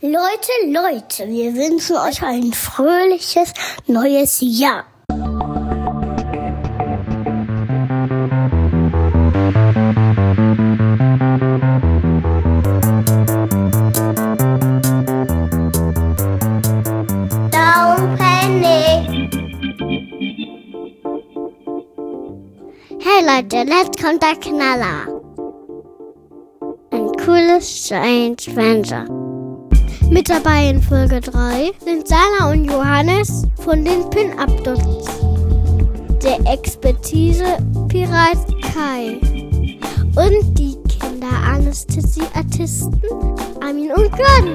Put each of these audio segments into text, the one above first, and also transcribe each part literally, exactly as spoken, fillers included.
Leute, Leute, wir wünschen euch ein fröhliches neues Jahr. Don't panic. Hey Leute, let's kommt der Knaller. Ein cooles Giant Adventure. Mit dabei in Folge drei sind Sana und Johannes von den Pin-Up-Dogs, der Expertise-Pirat Kai und die Kinderanästhesie-Artisten Armin und Gordon.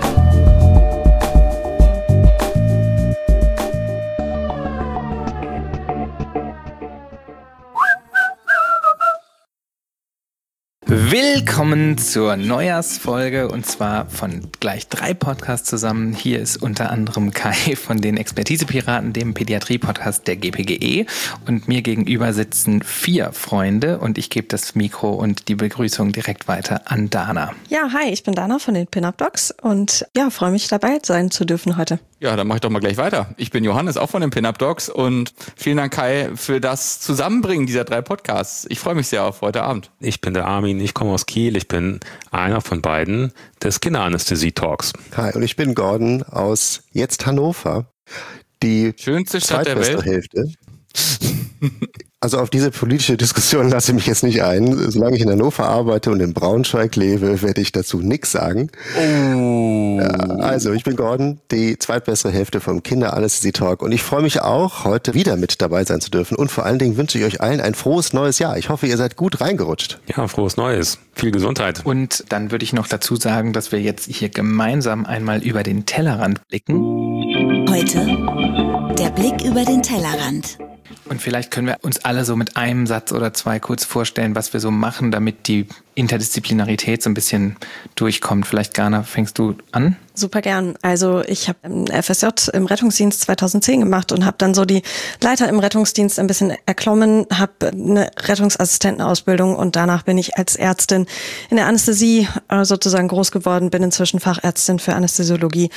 Willkommen zur Neujahrsfolge und zwar von gleich drei Podcasts zusammen. Hier ist unter anderem Kai von den Expertise-Piraten, dem Pädiatrie-Podcast der G P G E, und mir gegenüber sitzen vier Freunde und ich gebe das Mikro und die Begrüßung direkt weiter an Dana. Ja, hi, ich bin Dana von den Pin-Up-Dogs und ja, freue mich dabei sein zu dürfen heute. Ja, dann mache ich doch mal gleich weiter. Ich bin Johannes, auch von den Pin-Up-Dogs, und vielen Dank, Kai, für das Zusammenbringen dieser drei Podcasts. Ich freue mich sehr auf heute Abend. Ich bin der Armin, ich komme aus Kiel, ich bin einer von beiden des Kinderanästhesie-Talks. Hi, und ich bin Gordon aus jetzt Hannover, die schönste Stadt der Welt. Hälfte. Also auf diese politische Diskussion lasse ich mich jetzt nicht ein. Solange ich in Hannover arbeite und in Braunschweig lebe, werde ich dazu nichts sagen. Oh. Ja, also ich bin Gordon, die zweitbessere Hälfte vom Kinderanästhesie-Talk, und ich freue mich auch, heute wieder mit dabei sein zu dürfen, und vor allen Dingen wünsche ich euch allen ein frohes neues Jahr. Ich hoffe, ihr seid gut reingerutscht. Ja, frohes Neues. Viel Gesundheit. Und dann würde ich noch dazu sagen, dass wir jetzt hier gemeinsam einmal über den Tellerrand blicken. Heute der Blick über den Tellerrand. Und vielleicht können wir uns alle so mit einem Satz oder zwei kurz vorstellen, was wir so machen, damit die Interdisziplinarität so ein bisschen durchkommt. Vielleicht, Gana, fängst du an? Super gern. Also ich habe F S J im Rettungsdienst zweitausendzehn gemacht und habe dann so die Leiter im Rettungsdienst ein bisschen erklommen, habe eine Rettungsassistentenausbildung und danach bin ich als Ärztin in der Anästhesie sozusagen groß geworden, bin inzwischen Fachärztin für Anästhesiologie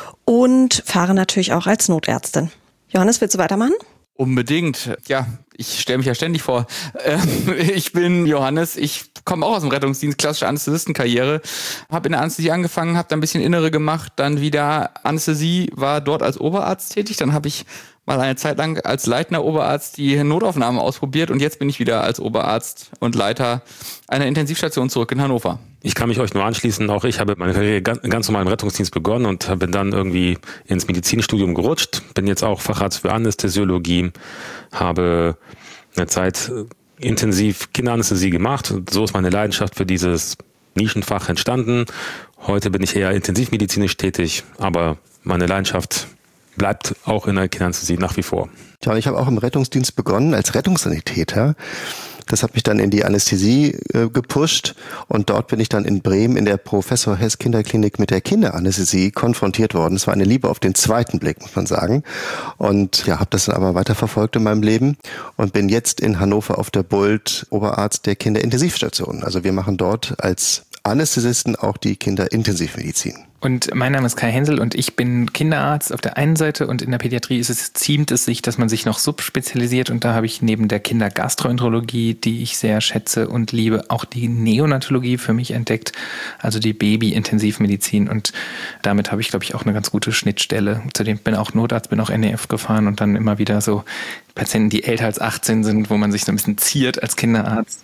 und fahre natürlich auch als Notärztin. Johannes, willst du weitermachen? Unbedingt. Ja, ich stelle mich ja ständig vor. Ähm, ich bin Johannes, ich komme auch aus dem Rettungsdienst, klassische Anästhesistenkarriere. Habe in der Anästhesie angefangen, habe dann ein bisschen Innere gemacht, dann wieder Anästhesie, war dort als Oberarzt tätig. Dann habe ich mal eine Zeit lang als leitender Oberarzt die Notaufnahme ausprobiert und jetzt bin ich wieder als Oberarzt und Leiter einer Intensivstation zurück in Hannover. Ich kann mich euch nur anschließen, auch ich habe meine Karriere ganz, ganz normal im Rettungsdienst begonnen und bin dann irgendwie ins Medizinstudium gerutscht, bin jetzt auch Facharzt für Anästhesiologie, habe eine Zeit intensiv Kinderanästhesie gemacht, so ist meine Leidenschaft für dieses Nischenfach entstanden. Heute bin ich eher intensivmedizinisch tätig, aber meine Leidenschaft bleibt auch in der Kinderanästhesie nach wie vor. Ja, ich habe auch im Rettungsdienst begonnen als Rettungssanitäter. Das hat mich dann in die Anästhesie äh, gepusht und dort bin ich dann in Bremen in der Professor Hess Kinderklinik mit der Kinderanästhesie konfrontiert worden. Es war eine Liebe auf den zweiten Blick, muss man sagen. Und ja, habe das dann aber weiterverfolgt in meinem Leben und bin jetzt in Hannover auf der Bult Oberarzt der Kinderintensivstation. Also wir machen dort als Anästhesisten auch die Kinderintensivmedizin. Und mein Name ist Kai Hensel und ich bin Kinderarzt auf der einen Seite, und in der Pädiatrie ist es, ziemt es sich, dass man sich noch subspezialisiert, und da habe ich neben der Kindergastroenterologie, die ich sehr schätze und liebe, auch die Neonatologie für mich entdeckt, also die Baby-Intensivmedizin, und damit habe ich, glaube ich, auch eine ganz gute Schnittstelle. Zudem bin auch Notarzt, bin auch N E F gefahren und dann immer wieder so Patienten, die älter als achtzehn sind, wo man sich so ein bisschen ziert als Kinderarzt.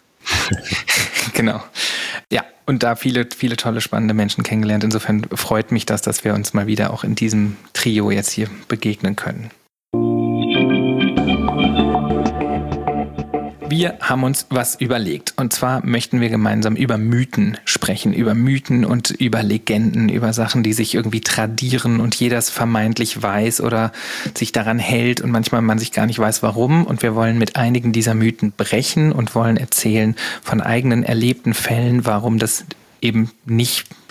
Genau. Ja, und da viele, viele tolle, spannende Menschen kennengelernt. Insofern freut mich das, dass wir uns mal wieder auch in diesem Trio jetzt hier begegnen können. Wir haben uns was überlegt, und zwar möchten wir gemeinsam über Mythen sprechen, über Mythen und über Legenden, über Sachen, die sich irgendwie tradieren und jeder es vermeintlich weiß oder sich daran hält und manchmal man sich gar nicht weiß, warum. Und wir wollen mit einigen dieser Mythen brechen und wollen erzählen von eigenen erlebten Fällen, warum das eben nicht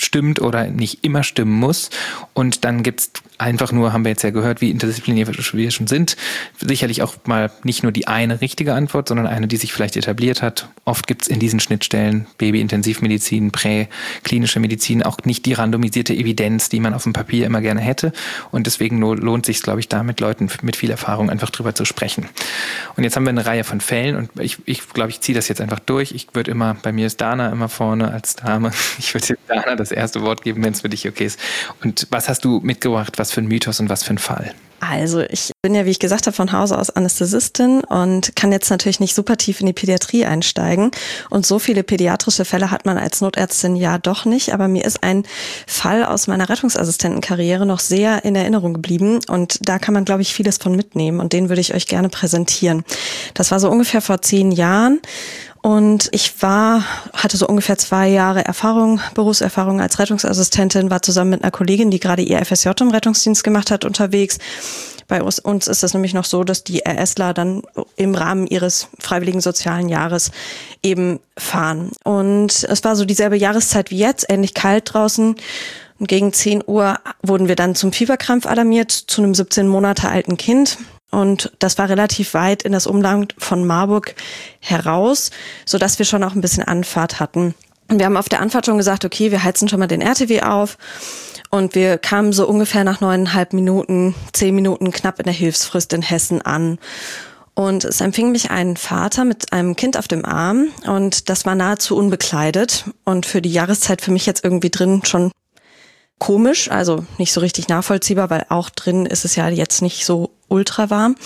stimmt oder nicht immer stimmen muss. Und dann gibt's einfach nur, haben wir jetzt ja gehört, wie interdisziplinär wir schon sind, sicherlich auch mal nicht nur die eine richtige Antwort, sondern eine, die sich vielleicht etabliert hat. Oft gibt's in diesen Schnittstellen Baby-Intensivmedizin, Prä-klinische Medizin auch nicht die randomisierte Evidenz, die man auf dem Papier immer gerne hätte. Und deswegen lohnt sich, glaube ich, da mit Leuten mit viel Erfahrung einfach drüber zu sprechen. Und jetzt haben wir eine Reihe von Fällen und ich, ich glaube, ich ziehe das jetzt einfach durch. Ich würde immer, bei mir ist Dana immer vorne als Dame. Ich würde Dana das erste Wort geben, wenn es für dich okay ist. Und was hast du mitgebracht? Was für ein Mythos und was für ein Fall? Also ich bin ja, wie ich gesagt habe, von Hause aus Anästhesistin und kann jetzt natürlich nicht super tief in die Pädiatrie einsteigen. Und so viele pädiatrische Fälle hat man als Notärztin ja doch nicht. Aber mir ist ein Fall aus meiner Rettungsassistentenkarriere noch sehr in Erinnerung geblieben. Und da kann man, glaube ich, vieles von mitnehmen. Und den würde ich euch gerne präsentieren. Das war so ungefähr vor zehn Jahren. Und ich war, hatte so ungefähr zwei Jahre Erfahrung, Berufserfahrung als Rettungsassistentin, war zusammen mit einer Kollegin, die gerade ihr F S J im Rettungsdienst gemacht hat, unterwegs. Bei uns, uns ist es nämlich noch so, dass die RSler dann im Rahmen ihres freiwilligen sozialen Jahres eben fahren. Und es war so dieselbe Jahreszeit wie jetzt, ähnlich kalt draußen. Und gegen zehn Uhr wurden wir dann zum Fieberkrampf alarmiert, zu einem siebzehn Monate alten Kind. Und das war relativ weit in das Umland von Marburg heraus, so dass wir schon auch ein bisschen Anfahrt hatten. Und wir haben auf der Anfahrt schon gesagt, okay, wir heizen schon mal den R T W auf. Und wir kamen so ungefähr nach neuneinhalb Minuten, zehn Minuten knapp in der Hilfsfrist in Hessen an. Und es empfing mich ein Vater mit einem Kind auf dem Arm. Und das war nahezu unbekleidet. Und für die Jahreszeit für mich jetzt irgendwie drin schon komisch, also nicht so richtig nachvollziehbar, weil auch drin ist es ja jetzt nicht so ultra warm.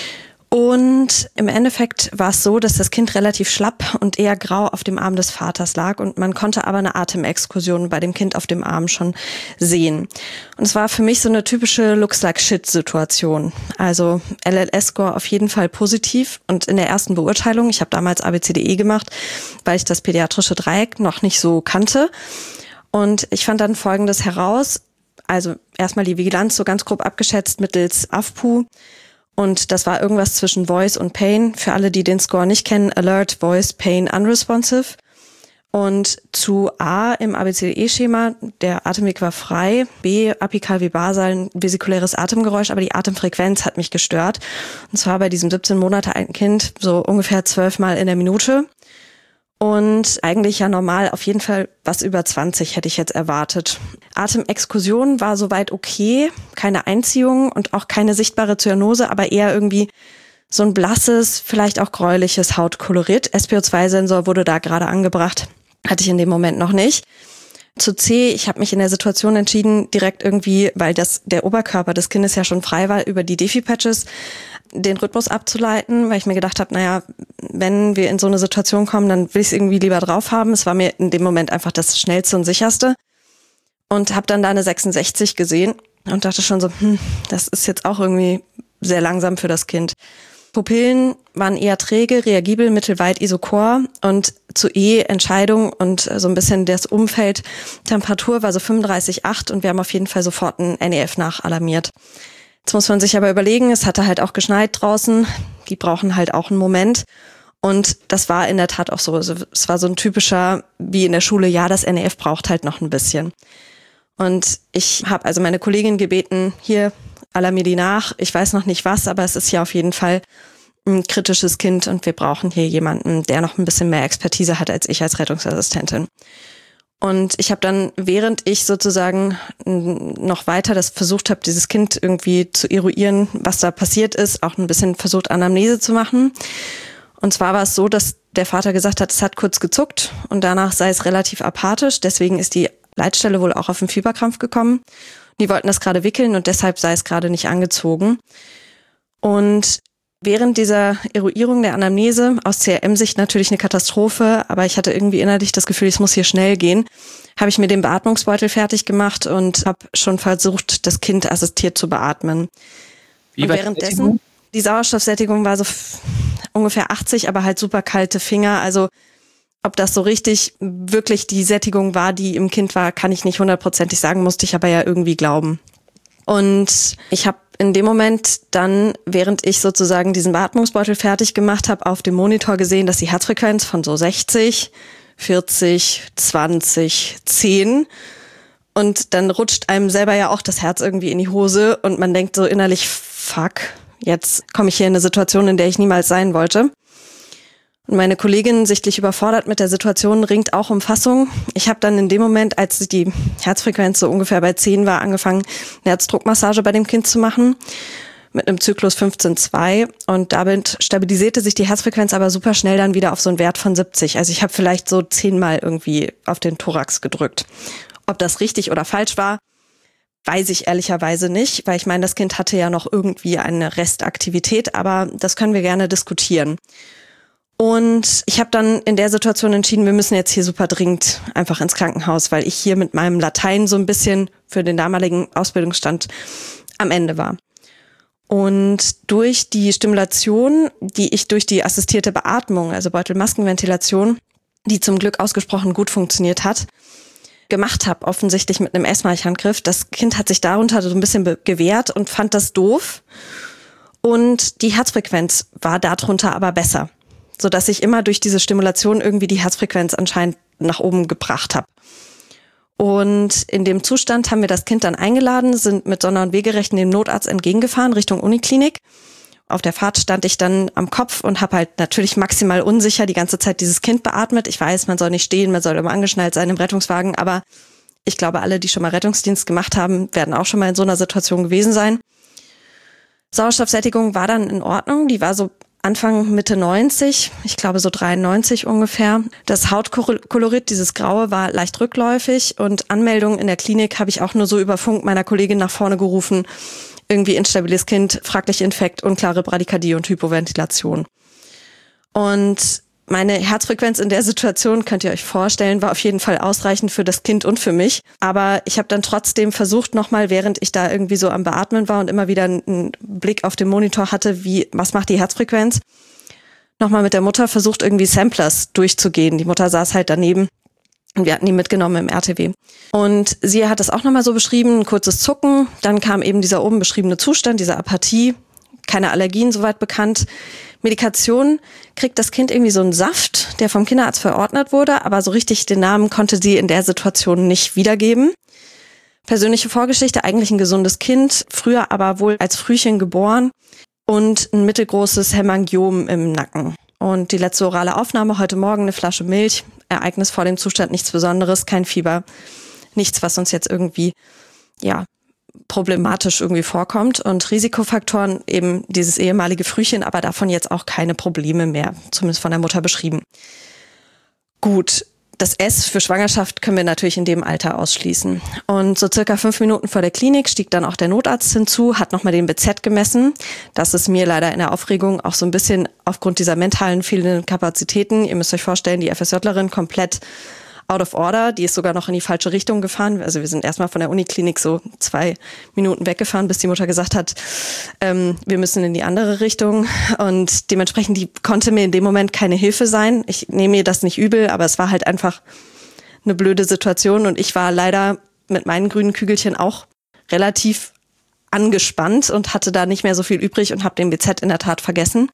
Und im Endeffekt war es so, dass das Kind relativ schlapp und eher grau auf dem Arm des Vaters lag und man konnte aber eine Atemexkursion bei dem Kind auf dem Arm schon sehen. Und es war für mich so eine typische Looks-like-Shit-Situation. Also L L S-Score auf jeden Fall positiv und in der ersten Beurteilung, ich habe damals A B C D E gemacht, weil ich das pädiatrische Dreieck noch nicht so kannte. Und ich fand dann Folgendes heraus, also erstmal die Vigilanz so ganz grob abgeschätzt mittels A F P U und das war irgendwas zwischen Voice und Pain. Für alle, die den Score nicht kennen, Alert, Voice, Pain, Unresponsive. Und zu A im A B C D E-Schema, der Atemweg war frei, B, apikal wie basal, vesikuläres Atemgeräusch, aber die Atemfrequenz hat mich gestört. Und zwar bei diesem siebzehn Monate alten Kind so ungefähr zwölf Mal in der Minute. Und eigentlich ja normal, auf jeden Fall was über zwanzig hätte ich jetzt erwartet. Atemexkursion war soweit okay, keine Einziehung und auch keine sichtbare Zyanose, aber eher irgendwie so ein blasses, vielleicht auch gräuliches Hautkolorit. S P O zwei Sensor wurde da gerade angebracht, hatte ich in dem Moment noch nicht. Zu C, ich habe mich in der Situation entschieden, direkt irgendwie, weil das der Oberkörper des Kindes ja schon frei war, über die Defi-Patches den Rhythmus abzuleiten, weil ich mir gedacht habe, naja, wenn wir in so eine Situation kommen, dann will ich es irgendwie lieber drauf haben. Es war mir in dem Moment einfach das Schnellste und Sicherste. Und habe dann da eine sechsundsechzig gesehen und dachte schon so, hm, das ist jetzt auch irgendwie sehr langsam für das Kind. Pupillen waren eher träge, reagibel, mittelweit Isochor und zu E Entscheidung und so ein bisschen das Umfeld. Temperatur war so fünfunddreißig Komma acht und wir haben auf jeden Fall sofort ein N E F nachalarmiert. Jetzt muss man sich aber überlegen, es hatte halt auch geschneit draußen, die brauchen halt auch einen Moment. Und das war in der Tat auch so. Also es war so ein typischer, wie in der Schule, ja, das N E F braucht halt noch ein bisschen. Und ich habe also meine Kollegin gebeten, hier, alarmier die nach. Ich weiß noch nicht was, aber es ist ja auf jeden Fall ein kritisches Kind und wir brauchen hier jemanden, der noch ein bisschen mehr Expertise hat als ich als Rettungsassistentin. Und ich habe dann, während ich sozusagen noch weiter das versucht habe, dieses Kind irgendwie zu eruieren, was da passiert ist, auch ein bisschen versucht, Anamnese zu machen. Und zwar war es so, dass der Vater gesagt hat, es hat kurz gezuckt und danach sei es relativ apathisch. Deswegen ist die Leitstelle wohl auch auf den Fieberkrampf gekommen. Die wollten das gerade wickeln und deshalb sei es gerade nicht angezogen. Und während dieser Eruierung der Anamnese, aus C R M-Sicht natürlich eine Katastrophe, aber ich hatte irgendwie innerlich das Gefühl, es muss hier schnell gehen, habe ich mir den Beatmungsbeutel fertig gemacht und habe schon versucht, das Kind assistiert zu beatmen. Wie und währenddessen, die Sauerstoffsättigung war so f- ungefähr achtzig, aber halt super kalte Finger. Also ob das so richtig wirklich die Sättigung war, die im Kind war, kann ich nicht hundertprozentig sagen, musste ich aber ja irgendwie glauben. Und ich habe in dem Moment dann, während ich sozusagen diesen Beatmungsbeutel fertig gemacht habe, auf dem Monitor gesehen, dass die Herzfrequenz von so sechzig, vierzig, zwanzig, zehn Und dann rutscht einem selber ja auch das Herz irgendwie in die Hose und man denkt so innerlich, fuck, jetzt komme ich hier in eine Situation, in der ich niemals sein wollte. Und meine Kollegin, sichtlich überfordert mit der Situation, ringt auch um Fassung. Ich habe dann in dem Moment, als die Herzfrequenz so ungefähr bei zehn war, angefangen, eine Herzdruckmassage bei dem Kind zu machen. Mit einem Zyklus fünfzehn Komma zwei. Und damit stabilisierte sich die Herzfrequenz aber super schnell dann wieder auf so einen Wert von siebzig. Also ich habe vielleicht so zehnmal irgendwie auf den Thorax gedrückt. Ob das richtig oder falsch war, weiß ich ehrlicherweise nicht, weil ich meine, das Kind hatte ja noch irgendwie eine Restaktivität, aber das können wir gerne diskutieren. Und ich habe dann in der Situation entschieden, wir müssen jetzt hier super dringend einfach ins Krankenhaus, weil ich hier mit meinem Latein so ein bisschen für den damaligen Ausbildungsstand am Ende war. Und durch die Stimulation, die ich durch die assistierte Beatmung, also Beutelmaskenventilation, die zum Glück ausgesprochen gut funktioniert hat, gemacht habe, offensichtlich mit einem Esmarch-Handgriff, das Kind hat sich darunter so ein bisschen be- gewehrt und fand das doof. Und die Herzfrequenz war darunter aber besser, sodass ich immer durch diese Stimulation irgendwie die Herzfrequenz anscheinend nach oben gebracht habe. Und in dem Zustand haben wir das Kind dann eingeladen, sind mit Sonder- und Wegerechten dem Notarzt entgegengefahren Richtung Uniklinik. Auf der Fahrt stand ich dann am Kopf und habe halt natürlich maximal unsicher die ganze Zeit dieses Kind beatmet. Ich weiß, man soll nicht stehen, man soll immer angeschnallt sein im Rettungswagen, aber ich glaube, alle, die schon mal Rettungsdienst gemacht haben, werden auch schon mal in so einer Situation gewesen sein. Sauerstoffsättigung war dann in Ordnung, die war so Anfang Mitte neunzig, ich glaube so dreiundneunzig ungefähr. Das Hautkolorit, dieses Graue, war leicht rückläufig und Anmeldungen in der Klinik habe ich auch nur so über Funk meiner Kollegin nach vorne gerufen. Irgendwie instabiles Kind, fraglich Infekt, unklare Bradykardie und Hypoventilation. Und meine Herzfrequenz in der Situation, könnt ihr euch vorstellen, war auf jeden Fall ausreichend für das Kind und für mich. Aber ich habe dann trotzdem versucht, nochmal, während ich da irgendwie so am Beatmen war und immer wieder einen Blick auf den Monitor hatte, wie, was macht die Herzfrequenz, nochmal mit der Mutter versucht, irgendwie Samplers durchzugehen. Die Mutter saß halt daneben und wir hatten die mitgenommen im R T W. Und sie hat das auch nochmal so beschrieben, ein kurzes Zucken, dann kam eben dieser oben beschriebene Zustand, diese Apathie, keine Allergien soweit bekannt. Medikation kriegt das Kind irgendwie so einen Saft, der vom Kinderarzt verordnet wurde, aber so richtig den Namen konnte sie in der Situation nicht wiedergeben. Persönliche Vorgeschichte, eigentlich ein gesundes Kind, früher aber wohl als Frühchen geboren und ein mittelgroßes Hämangiom im Nacken. Und die letzte orale Aufnahme, heute Morgen eine Flasche Milch, Ereignis vor dem Zustand, nichts Besonderes, kein Fieber, nichts, was uns jetzt irgendwie, ja, problematisch irgendwie vorkommt und Risikofaktoren eben dieses ehemalige Frühchen, aber davon jetzt auch keine Probleme mehr, zumindest von der Mutter beschrieben. Gut, das S für Schwangerschaft können wir natürlich in dem Alter ausschließen. Und so circa fünf Minuten vor der Klinik stieg dann auch der Notarzt hinzu, hat nochmal den B Z gemessen. Das ist mir leider in der Aufregung auch so ein bisschen aufgrund dieser mentalen fehlenden Kapazitäten. Ihr müsst euch vorstellen, die FSJlerin komplett out of order, die ist sogar noch in die falsche Richtung gefahren. Also wir sind erstmal von der Uniklinik so zwei Minuten weggefahren, bis die Mutter gesagt hat, ähm, wir müssen in die andere Richtung. Und dementsprechend, die konnte mir in dem Moment keine Hilfe sein. Ich nehme mir das nicht übel, aber es war halt einfach eine blöde Situation. Und ich war leider mit meinen grünen Kügelchen auch relativ angespannt und hatte da nicht mehr so viel übrig und habe den B Z in der Tat vergessen.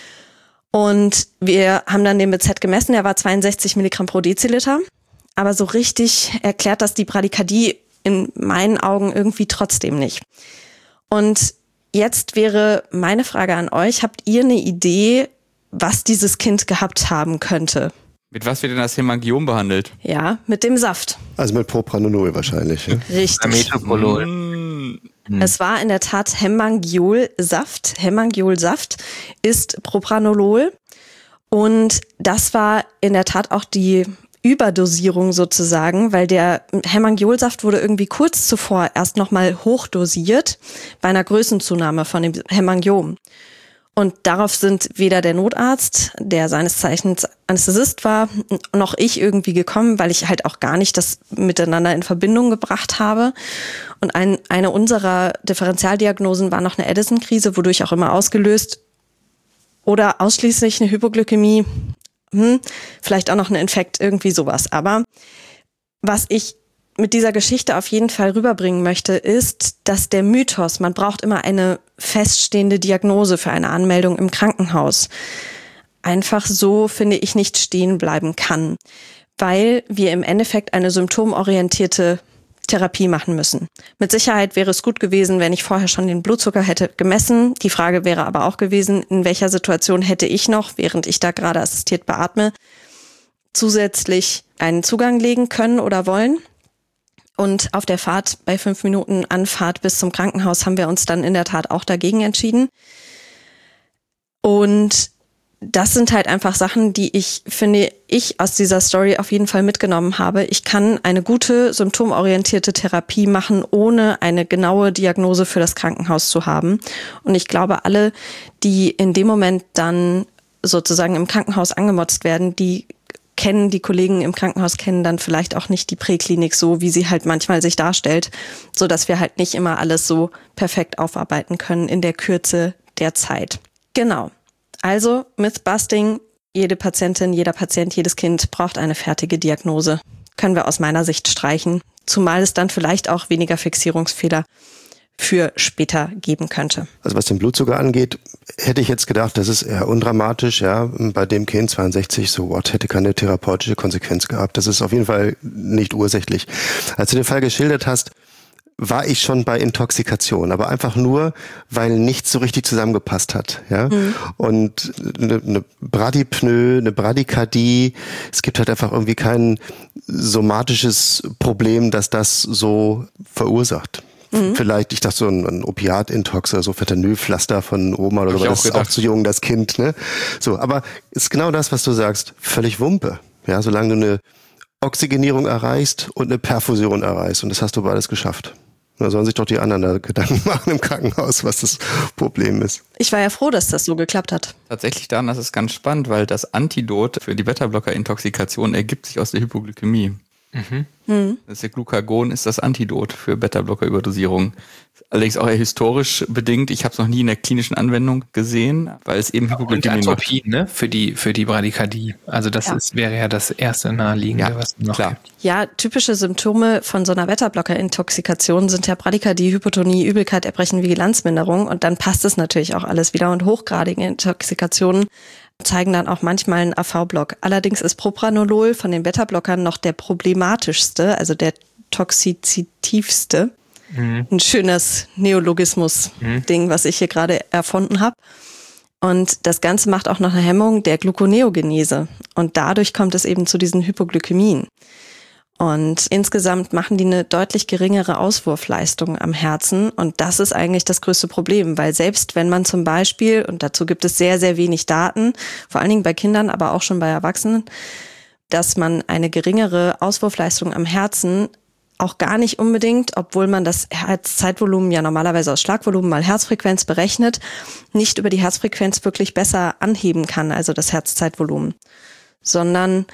Und wir haben dann den B Z gemessen, der war zweiundsechzig Milligramm pro Deziliter. Aber so richtig erklärt das die Bradykardie in meinen Augen irgendwie trotzdem nicht. Und jetzt wäre meine Frage an euch, habt ihr eine Idee, was dieses Kind gehabt haben könnte? Mit was wird denn das Hämangiom behandelt? Ja, mit dem Saft. Also mit Propranolol wahrscheinlich. Ja? Richtig. Metoprolol. Hm. Es war in der Tat Hämangiolsaft. Hämangiolsaft ist Propranolol. Und das war in der Tat auch die Überdosierung sozusagen, weil der Hämangiolsaft wurde irgendwie kurz zuvor erst nochmal hochdosiert bei einer Größenzunahme von dem Hämangiom. Und darauf sind weder der Notarzt, der seines Zeichens Anästhesist war, noch ich irgendwie gekommen, weil ich halt auch gar nicht das miteinander in Verbindung gebracht habe. Und ein, eine unserer Differentialdiagnosen war noch eine Addison-Krise, wodurch auch immer ausgelöst. Oder ausschließlich eine Hypoglykämie, hm, vielleicht auch noch ein Infekt, irgendwie sowas. Aber was ich mit dieser Geschichte auf jeden Fall rüberbringen möchte, ist, dass der Mythos, man braucht immer eine feststehende Diagnose für eine Anmeldung im Krankenhaus, einfach so, finde ich, nicht stehen bleiben kann, weil wir im Endeffekt eine symptomorientierte Therapie machen müssen. Mit Sicherheit wäre es gut gewesen, wenn ich vorher schon den Blutzucker hätte gemessen. Die Frage wäre aber auch gewesen, in welcher Situation hätte ich noch, während ich da gerade assistiert beatme, zusätzlich einen Zugang legen können oder wollen. Und auf der Fahrt, bei fünf Minuten Anfahrt bis zum Krankenhaus, haben wir uns dann in der Tat auch dagegen entschieden. Und das sind halt einfach Sachen, die ich, finde ich, aus dieser Story auf jeden Fall mitgenommen habe. Ich kann eine gute, symptomorientierte Therapie machen, ohne eine genaue Diagnose für das Krankenhaus zu haben. Und ich glaube, alle, die in dem Moment dann sozusagen im Krankenhaus angemotzt werden, die kennen, die Kollegen im Krankenhaus kennen dann vielleicht auch nicht die Präklinik so, wie sie halt manchmal sich darstellt, so dass wir halt nicht immer alles so perfekt aufarbeiten können in der Kürze der Zeit. Genau. Also Mythbusting, jede Patientin, jeder Patient, jedes Kind braucht eine fertige Diagnose. Können wir aus meiner Sicht streichen, zumal es dann vielleicht auch weniger Fixierungsfehler für später geben könnte. Also was den Blutzucker angeht, hätte ich jetzt gedacht, das ist eher undramatisch, ja, bei dem Kind zweiundsechzig, so what, hätte keine therapeutische Konsequenz gehabt. Das ist auf jeden Fall nicht ursächlich. Als du den Fall geschildert hast, war ich schon bei Intoxikation, aber einfach nur, weil nichts so richtig zusammengepasst hat, ja. Mhm. Und eine, eine Bradypnoe, eine Bradykardie, es gibt halt einfach irgendwie kein somatisches Problem, das das so verursacht. Mhm. Vielleicht, ich dachte so ein, ein Opiatintox oder so, Fentanylpflaster von Oma oder so, das ist auch zu jung, das Kind, ne? So, aber ist genau das, was du sagst, völlig Wumpe, ja, solange du eine Oxygenierung erreichst und eine Perfusion erreichst und das hast du beides geschafft. Da sollen sich doch die anderen da Gedanken machen im Krankenhaus, was das Problem ist. Ich war ja froh, dass das so geklappt hat. Tatsächlich daran, das ist ganz spannend, weil das Antidot für die Beta-Blocker-Intoxikation ergibt sich aus der Hypoglykämie. Mhm. Mhm. Das ist der Glucagon ist das Antidot für Beta-Blocker-Überdosierung. Allerdings auch eher historisch bedingt. Ich habe es noch nie in der klinischen Anwendung gesehen, weil es eben Hypoglykämie und Atropin, ne? Für die für die Bradykardie. Also das ja. ist, wäre ja das erste naheliegende, ja, was noch klar. gibt. Ja, typische Symptome von so einer Beta-Blocker-Intoxikation sind ja Bradykardie, Hypotonie, Übelkeit, Erbrechen, Vigilanzminderung. Und dann passt es natürlich auch alles wieder. Und hochgradige Intoxikationen zeigen dann auch manchmal einen A V-Block. Allerdings ist Propranolol von den Beta-Blockern noch der problematischste, also der toxizitivste. Mhm. Ein schönes Neologismus-Ding, mhm. was ich hier gerade erfunden habe. Und das Ganze macht auch noch eine Hemmung der Gluconeogenese. Und dadurch kommt es eben zu diesen Hypoglykämien. Und insgesamt machen die eine deutlich geringere Auswurfleistung am Herzen. Und das ist eigentlich das größte Problem, weil selbst wenn man zum Beispiel, und dazu gibt es sehr, sehr wenig Daten, vor allen Dingen bei Kindern, aber auch schon bei Erwachsenen, dass man eine geringere Auswurfleistung am Herzen auch gar nicht unbedingt, obwohl man das Herzzeitvolumen ja normalerweise aus Schlagvolumen mal Herzfrequenz berechnet, nicht über die Herzfrequenz wirklich besser anheben kann, also das Herzzeitvolumen, sondern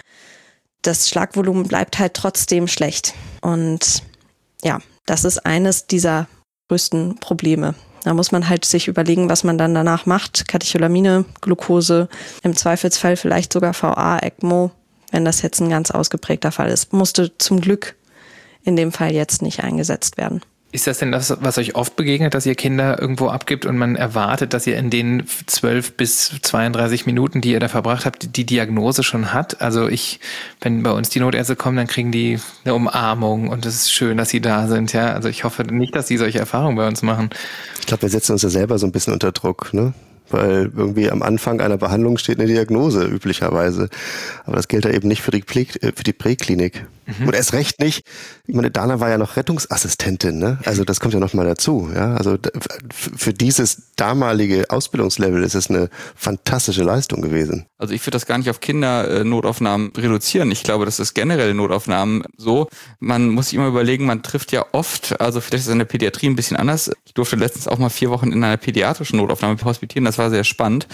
das Schlagvolumen bleibt halt trotzdem schlecht. Und ja, das ist eines dieser größten Probleme. Da muss man halt sich überlegen, was man dann danach macht. Katecholamine, Glucose, im Zweifelsfall vielleicht sogar V A, ECMO, wenn das jetzt ein ganz ausgeprägter Fall ist. Musste zum Glück in dem Fall jetzt nicht eingesetzt werden. Ist das denn das, was euch oft begegnet, dass ihr Kinder irgendwo abgibt und man erwartet, dass ihr in den zwölf bis zweiunddreißig Minuten, die ihr da verbracht habt, die Diagnose schon hat? Also ich, wenn bei uns die Notärzte kommen, dann kriegen die eine Umarmung und es ist schön, dass sie da sind. Ja, also ich hoffe nicht, dass die solche Erfahrungen bei uns machen. Ich glaube, wir setzen uns ja selber so ein bisschen unter Druck, ne? Weil irgendwie am Anfang einer Behandlung steht eine Diagnose üblicherweise. Aber das gilt ja eben nicht für die, Prä- für die Präklinik. Mhm. Und erst recht nicht. Ich meine, Dana war ja noch Rettungsassistentin, ne? Also das kommt ja noch mal dazu. Ja? Also für dieses damalige Ausbildungslevel ist es eine fantastische Leistung gewesen. Also ich würde das gar nicht auf Kindernotaufnahmen reduzieren. Ich glaube, das ist generell Notaufnahmen so. Man muss sich immer überlegen, man trifft ja oft, also vielleicht ist es in der Pädiatrie ein bisschen anders. Ich durfte letztens auch mal vier Wochen in einer pädiatrischen Notaufnahme hospitieren. Das war sehr spannend.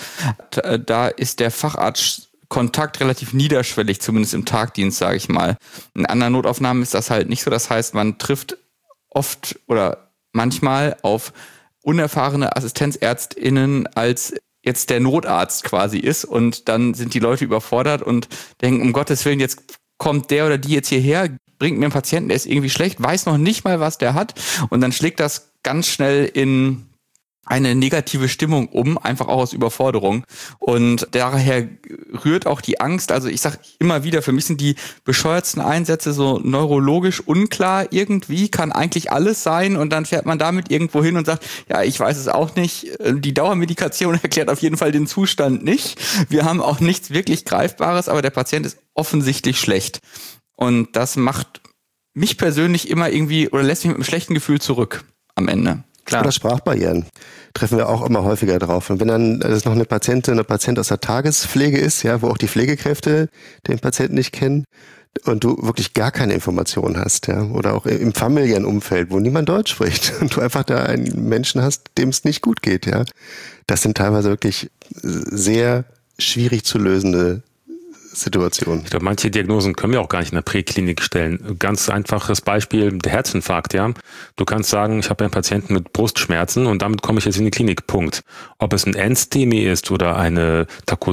Da ist der Facharzt Kontakt relativ niederschwellig, zumindest im Tagdienst, sage ich mal. In anderen Notaufnahmen ist das halt nicht so. Das heißt, man trifft oft oder manchmal auf unerfahrene AssistenzärztInnen, als jetzt der Notarzt quasi ist. Und dann sind die Leute überfordert und denken, um Gottes Willen, jetzt kommt der oder die jetzt hierher, bringt mir einen Patienten, der ist irgendwie schlecht, weiß noch nicht mal, was der hat. Und dann schlägt das ganz schnell in eine negative Stimmung um, einfach auch aus Überforderung. Und daher rührt auch die Angst, also ich sage immer wieder, für mich sind die bescheuertsten Einsätze so neurologisch unklar irgendwie, kann eigentlich alles sein und dann fährt man damit irgendwo hin und sagt, ja, ich weiß es auch nicht, die Dauermedikation erklärt auf jeden Fall den Zustand nicht. Wir haben auch nichts wirklich Greifbares, aber der Patient ist offensichtlich schlecht. Und das macht mich persönlich immer irgendwie oder lässt mich mit einem schlechten Gefühl zurück am Ende. Klar. Oder Sprachbarrieren treffen wir auch immer häufiger drauf. Und wenn dann das noch eine Patientin, eine Patient aus der Tagespflege ist, ja, wo auch die Pflegekräfte den Patienten nicht kennen und du wirklich gar keine Informationen hast, ja, oder auch im familiären Umfeld, wo niemand Deutsch spricht und du einfach da einen Menschen hast, dem es nicht gut geht, ja. Das sind teilweise wirklich sehr schwierig zu lösende Situation. Ich glaube, manche Diagnosen können wir auch gar nicht in der Präklinik stellen. Ganz einfaches Beispiel, der Herzinfarkt, ja. Du kannst sagen, ich habe einen Patienten mit Brustschmerzen und damit komme ich jetzt in die Klinik, Punkt. Ob es ein Enstemi ist oder eine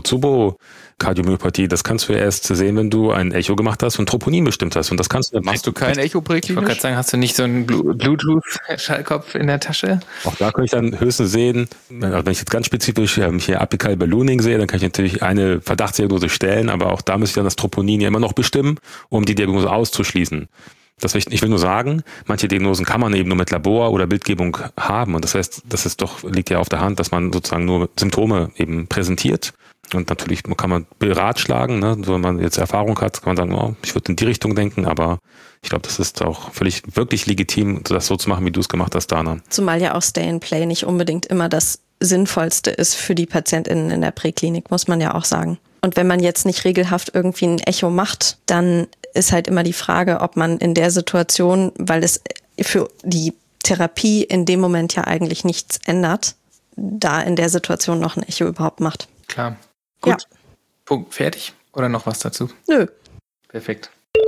Takotsubo-Kardiomyopathie, das kannst du erst sehen, wenn du ein Echo gemacht hast und Troponin bestimmt hast. Und das kannst du. Machst du kein Echo präklinisch? Ich wollte gerade sagen, hast du nicht so einen Bluetooth-Schallkopf in der Tasche? Auch da kann ich dann höchstens sehen, wenn ich jetzt ganz spezifisch hier Apical Ballooning sehe, dann kann ich natürlich eine Verdachtsdiagnose stellen, aber auch da muss ich dann das Troponin ja immer noch bestimmen, um die Diagnose auszuschließen. Das will ich, ich will nur sagen, manche Diagnosen kann man eben nur mit Labor oder Bildgebung haben. Und das heißt, das ist doch, liegt ja auf der Hand, dass man sozusagen nur Symptome eben präsentiert. Und natürlich kann man beratschlagen, ne? So, wenn man jetzt Erfahrung hat, kann man sagen, oh, ich würde in die Richtung denken, aber ich glaube, das ist auch völlig wirklich legitim, das so zu machen, wie du es gemacht hast, Dana. Zumal ja auch Stay and Play nicht unbedingt immer das Sinnvollste ist für die PatientInnen in der Präklinik, muss man ja auch sagen. Und wenn man jetzt nicht regelhaft irgendwie ein Echo macht, dann ist halt immer die Frage, ob man in der Situation, weil es für die Therapie in dem Moment ja eigentlich nichts ändert, da in der Situation noch ein Echo überhaupt macht. Klar. Gut. Ja. Punkt. Fertig? Oder noch was dazu? Nö. Perfekt.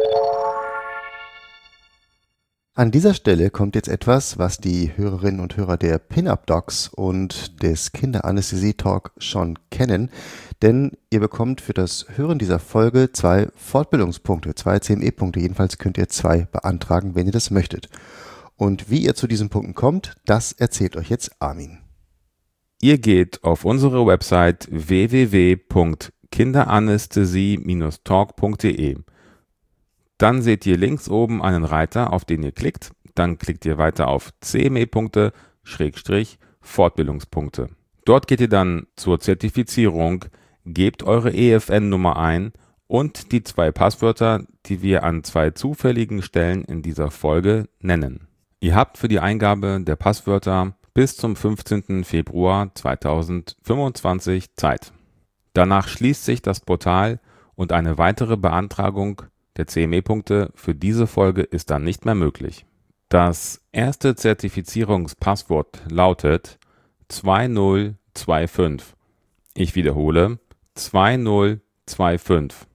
An dieser Stelle kommt jetzt etwas, was die Hörerinnen und Hörer der Pin-Up-Docs und des Kinderanästhesie-Talk schon kennen. Denn ihr bekommt für das Hören dieser Folge zwei Fortbildungspunkte, zwei C M E-Punkte. Jedenfalls könnt ihr zwei beantragen, wenn ihr das möchtet. Und wie ihr zu diesen Punkten kommt, das erzählt euch jetzt Armin. Ihr geht auf unsere Website w w w punkt kinderanästhesie Bindestrich talk punkt d e. Dann seht ihr links oben einen Reiter, auf den ihr klickt. Dann klickt ihr weiter auf C M E-Punkte, Schrägstrich, Fortbildungspunkte. Dort geht ihr dann zur Zertifizierung, gebt eure E F N-Nummer ein und die zwei Passwörter, die wir an zwei zufälligen Stellen in dieser Folge nennen. Ihr habt für die Eingabe der Passwörter bis zum fünfzehnten Februar zweitausendfünfundzwanzig Zeit. Danach schließt sich das Portal und eine weitere Beantragung der C M E-Punkte für diese Folge ist dann nicht mehr möglich. Das erste Zertifizierungspasswort lautet zwei null zwei fünf. Ich wiederhole zwei null zwei fünf.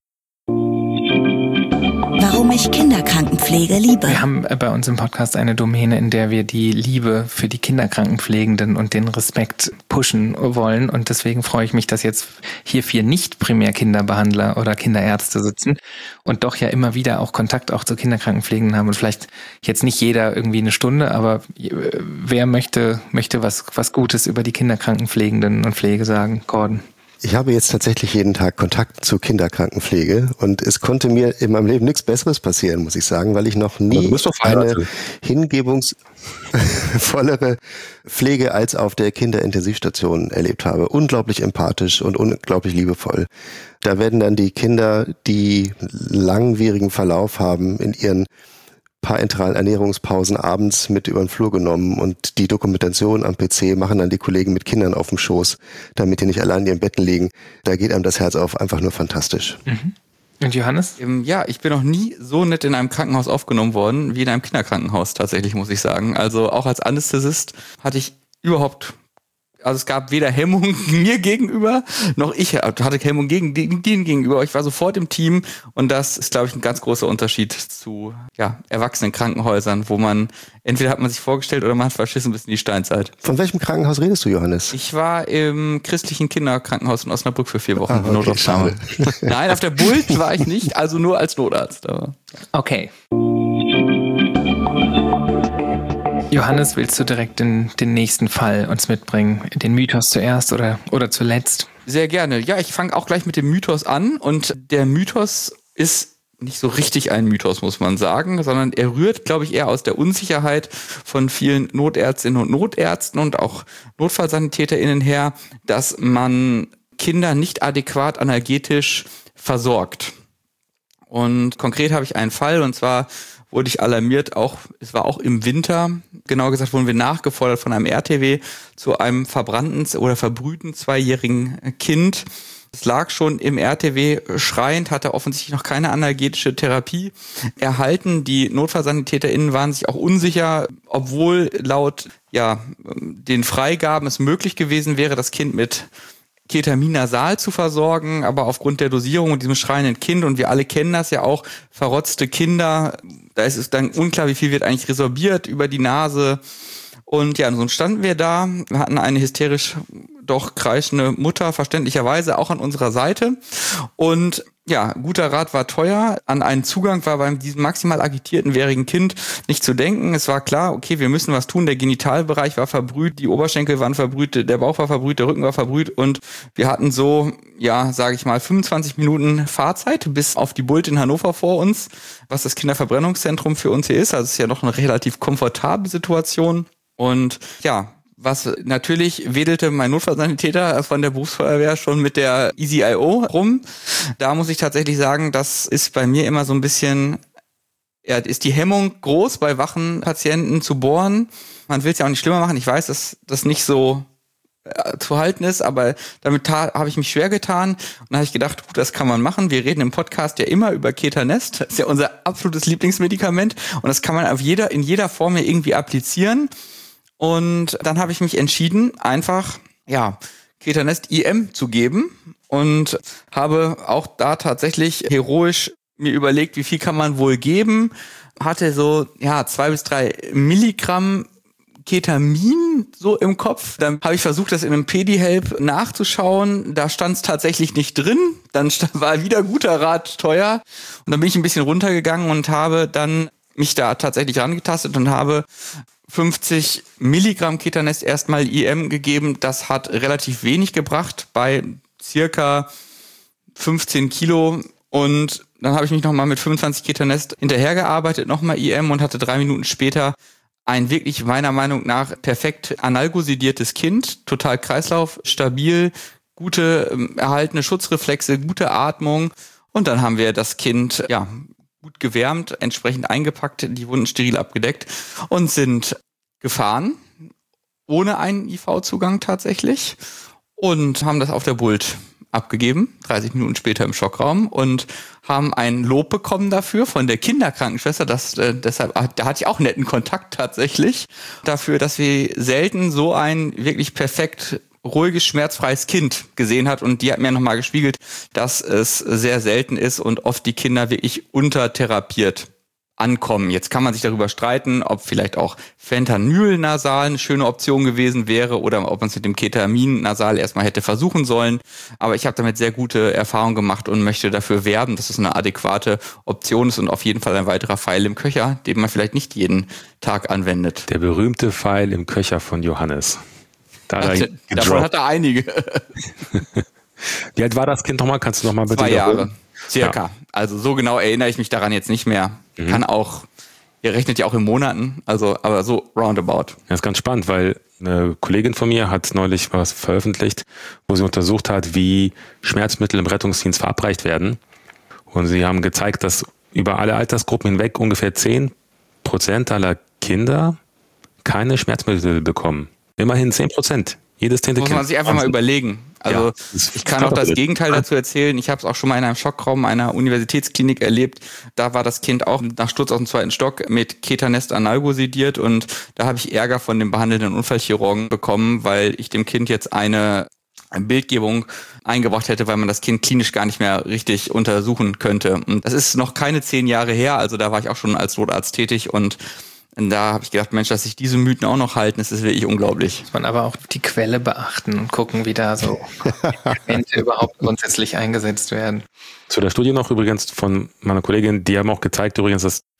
Warum ich Kinderkrankenpflege liebe. Wir haben bei uns im Podcast eine Domäne, in der wir die Liebe für die Kinderkrankenpflegenden und den Respekt pushen wollen. Und deswegen freue ich mich, dass jetzt hier vier nicht primär Kinderbehandler oder Kinderärzte sitzen und doch ja immer wieder auch Kontakt auch zu Kinderkrankenpflegenden haben. Und vielleicht jetzt nicht jeder irgendwie eine Stunde, aber wer möchte, möchte was, was Gutes über die Kinderkrankenpflegenden und Pflege sagen? Gordon. Ich habe jetzt tatsächlich jeden Tag Kontakt zu Kinderkrankenpflege und es konnte mir in meinem Leben nichts Besseres passieren, muss ich sagen, weil ich noch nie eine hingebungsvollere Pflege als auf der Kinderintensivstation erlebt habe. Unglaublich empathisch und unglaublich liebevoll. Da werden dann die Kinder, die langwierigen Verlauf haben, in ihren parenteralen Ernährungspausen abends mit über den Flur genommen und die Dokumentation am P C machen dann die Kollegen mit Kindern auf dem Schoß, damit die nicht allein in ihren Betten liegen. Da geht einem das Herz auf, einfach nur fantastisch. Mhm. Und Johannes? Ähm, ja, ich bin noch nie so nett in einem Krankenhaus aufgenommen worden wie in einem Kinderkrankenhaus tatsächlich, muss ich sagen. Also auch als Anästhesist hatte ich überhaupt... Also es gab weder Hemmung mir gegenüber, noch ich hatte Hemmung gegen den gegenüber. Ich war sofort im Team und das ist, glaube ich, ein ganz großer Unterschied zu ja, erwachsenen Krankenhäusern, wo man, entweder hat man sich vorgestellt oder man hat verschissen bis in die Steinzeit. Von welchem Krankenhaus redest du, Johannes? Ich war im christlichen Kinderkrankenhaus in Osnabrück für vier Wochen. Ah, okay, schade. Nein, auf der Bult war ich nicht, also nur als Notarzt. Aber. Okay. Johannes, willst du direkt den, den nächsten Fall uns mitbringen? Den Mythos zuerst oder, oder zuletzt? Sehr gerne. Ja, ich fange auch gleich mit dem Mythos an. Und der Mythos ist nicht so richtig ein Mythos, muss man sagen, sondern er rührt, glaube ich, eher aus der Unsicherheit von vielen Notärztinnen und Notärzten und auch NotfallsanitäterInnen her, dass man Kinder nicht adäquat analgetisch versorgt. Und konkret habe ich einen Fall, und zwar wurde ich alarmiert, auch es war auch im Winter, genau gesagt wurden wir nachgefordert von einem R T W zu einem verbrannten oder verbrühten zweijährigen Kind. Es lag schon im R T W schreiend, hatte offensichtlich noch keine analgetische Therapie erhalten. Die NotfallsanitäterInnen waren sich auch unsicher, obwohl laut ja den Freigaben es möglich gewesen wäre, das Kind mit Ketamin nasal zu versorgen, aber aufgrund der Dosierung und diesem schreienden Kind, und wir alle kennen das ja auch, verrotzte Kinder, da ist es dann unklar, wie viel wird eigentlich resorbiert über die Nase. Und ja, so standen wir da, wir hatten eine hysterisch doch kreischende Mutter, verständlicherweise auch an unserer Seite. Und ja, guter Rat war teuer. An einen Zugang war bei diesem maximal agitierten, währigen Kind nicht zu denken. Es war klar, okay, wir müssen was tun. Der Genitalbereich war verbrüht, die Oberschenkel waren verbrüht, der Bauch war verbrüht, der Rücken war verbrüht. Und wir hatten so, ja, sage ich mal, fünfundzwanzig Minuten Fahrzeit bis auf die Bult in Hannover vor uns, was das Kinderverbrennungszentrum für uns hier ist. Also es ist ja noch eine relativ komfortable Situation. Und ja, was natürlich wedelte mein Notfallsanitäter von der Berufsfeuerwehr schon mit der E Z I O rum. Da muss ich tatsächlich sagen, das ist bei mir immer so ein bisschen, ja, ist die Hemmung groß, bei wachen Patienten zu bohren. Man will es ja auch nicht schlimmer machen. Ich weiß, dass das nicht so äh, zu halten ist, aber damit habe ich mich schwer getan. Und da habe ich gedacht, gut, das kann man machen. Wir reden im Podcast ja immer über Ketanest. Das ist ja unser absolutes Lieblingsmedikament. Und das kann man auf jeder, in jeder Form ja irgendwie applizieren. Und dann habe ich mich entschieden, einfach, ja, Ketanest I M zu geben und habe auch da tatsächlich heroisch mir überlegt, wie viel kann man wohl geben. Hatte so, ja, zwei bis drei Milligramm Ketamin so im Kopf. Dann habe ich versucht, das in einem Pedi-Help nachzuschauen. Da stand es tatsächlich nicht drin. Dann stand, war wieder guter Rat teuer. Und dann bin ich ein bisschen runtergegangen und habe dann mich da tatsächlich rangetastet und habe fünfzig Milligramm Ketanest erstmal I M gegeben. Das hat relativ wenig gebracht bei circa fünfzehn Kilo. Und dann habe ich mich nochmal mit fünfundzwanzig Ketanest hinterhergearbeitet, nochmal I M, und hatte drei Minuten später ein wirklich meiner Meinung nach perfekt analgosidiertes Kind. Total Kreislauf, stabil, gute ähm, erhaltene Schutzreflexe, gute Atmung. Und dann haben wir das Kind, ja, gut gewärmt, entsprechend eingepackt, die Wunden steril abgedeckt und sind gefahren, ohne einen I V-Zugang tatsächlich, und haben das auf der Bult abgegeben, dreißig Minuten später im Schockraum, und haben ein Lob bekommen dafür von der Kinderkrankenschwester, das, äh, deshalb, da hatte ich auch netten Kontakt tatsächlich, dafür, dass wir selten so ein wirklich perfekt ruhiges, schmerzfreies Kind gesehen hat, und die hat mir nochmal gespiegelt, dass es sehr selten ist und oft die Kinder wirklich untertherapiert ankommen. Jetzt kann man sich darüber streiten, ob vielleicht auch Fentanyl nasal eine schöne Option gewesen wäre oder ob man es mit dem Ketamin nasal erstmal hätte versuchen sollen. Aber ich habe damit sehr gute Erfahrungen gemacht und möchte dafür werben, dass es eine adäquate Option ist und auf jeden Fall ein weiterer Pfeil im Köcher, den man vielleicht nicht jeden Tag anwendet. Der berühmte Pfeil im Köcher von Johannes. Da hat er Davon hat er einige. Wie alt war das Kind nochmal? Kannst du nochmal bitte Zwei wiederholen? Jahre, circa. Ja. Also so genau erinnere ich mich daran jetzt nicht mehr. Mhm. Kann auch, ihr rechnet ja auch in Monaten, also aber so roundabout. Das ist ganz spannend, weil eine Kollegin von mir hat neulich was veröffentlicht, wo sie untersucht hat, wie Schmerzmittel im Rettungsdienst verabreicht werden. Und sie haben gezeigt, dass über alle Altersgruppen hinweg ungefähr zehn Prozent aller Kinder keine Schmerzmittel bekommen. Immerhin zehn Prozent. Jedes zehnte Kind. Muss man sich einfach mal überlegen. Also ja, ich kann auch das Gegenteil dazu erzählen. Ich habe es auch schon mal in einem Schockraum einer Universitätsklinik erlebt. Da war das Kind auch nach Sturz aus dem zweiten Stock mit Ketanest analgosidiert, und da habe ich Ärger von dem behandelnden Unfallchirurgen bekommen, weil ich dem Kind jetzt eine Bildgebung eingebracht hätte, weil man das Kind klinisch gar nicht mehr richtig untersuchen könnte. Und das ist noch keine zehn Jahre her, also da war ich auch schon als Notarzt tätig, und Und da habe ich gedacht, Mensch, dass sich diese Mythen auch noch halten, das ist wirklich unglaublich. Muss man aber auch die Quelle beachten und gucken, wie da so Medikamente überhaupt grundsätzlich eingesetzt werden. Zu der Studie noch übrigens von meiner Kollegin, die haben auch gezeigt übrigens, dass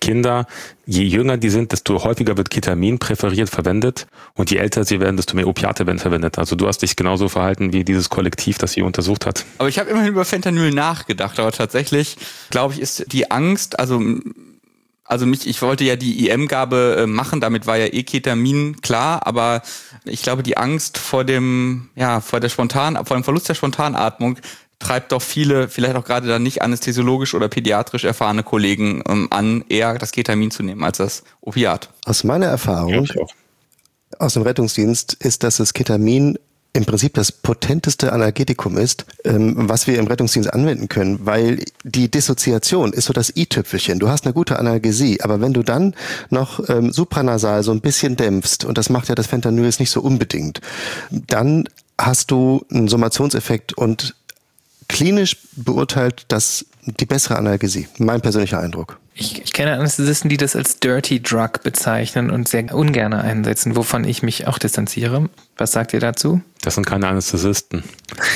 Kinder, je jünger die sind, desto häufiger wird Ketamin präferiert verwendet und je älter sie werden, desto mehr Opiate werden verwendet. Also du hast dich genauso verhalten wie dieses Kollektiv, das sie untersucht hat. Aber ich habe immerhin über Fentanyl nachgedacht, aber tatsächlich, glaube ich, ist die Angst, also Also mich, ich wollte ja die I M-Gabe äh, machen, damit war ja eh Ketamin klar, aber ich glaube, die Angst vor dem, ja, vor der spontan, vor dem Verlust der Spontanatmung treibt doch viele, vielleicht auch gerade dann nicht anästhesiologisch oder pädiatrisch erfahrene Kollegen ähm, an, eher das Ketamin zu nehmen als das Opiat. Aus meiner Erfahrung aus dem Rettungsdienst ist, dass das Ketamin im Prinzip das potenteste Analgetikum ist, ähm, was wir im Rettungsdienst anwenden können, weil die Dissoziation ist so das i-Tüpfelchen. Du hast eine gute Analgesie, aber wenn du dann noch ähm, supranasal so ein bisschen dämpfst, und das macht ja das Fentanyl jetzt nicht so unbedingt, dann hast du einen Summationseffekt und klinisch beurteilt das die bessere Analgesie. Mein persönlicher Eindruck. Ich, ich kenne Anästhesisten, die das als Dirty Drug bezeichnen und sehr ungern einsetzen, wovon ich mich auch distanziere. Was sagt ihr dazu? Das sind keine Anästhesisten.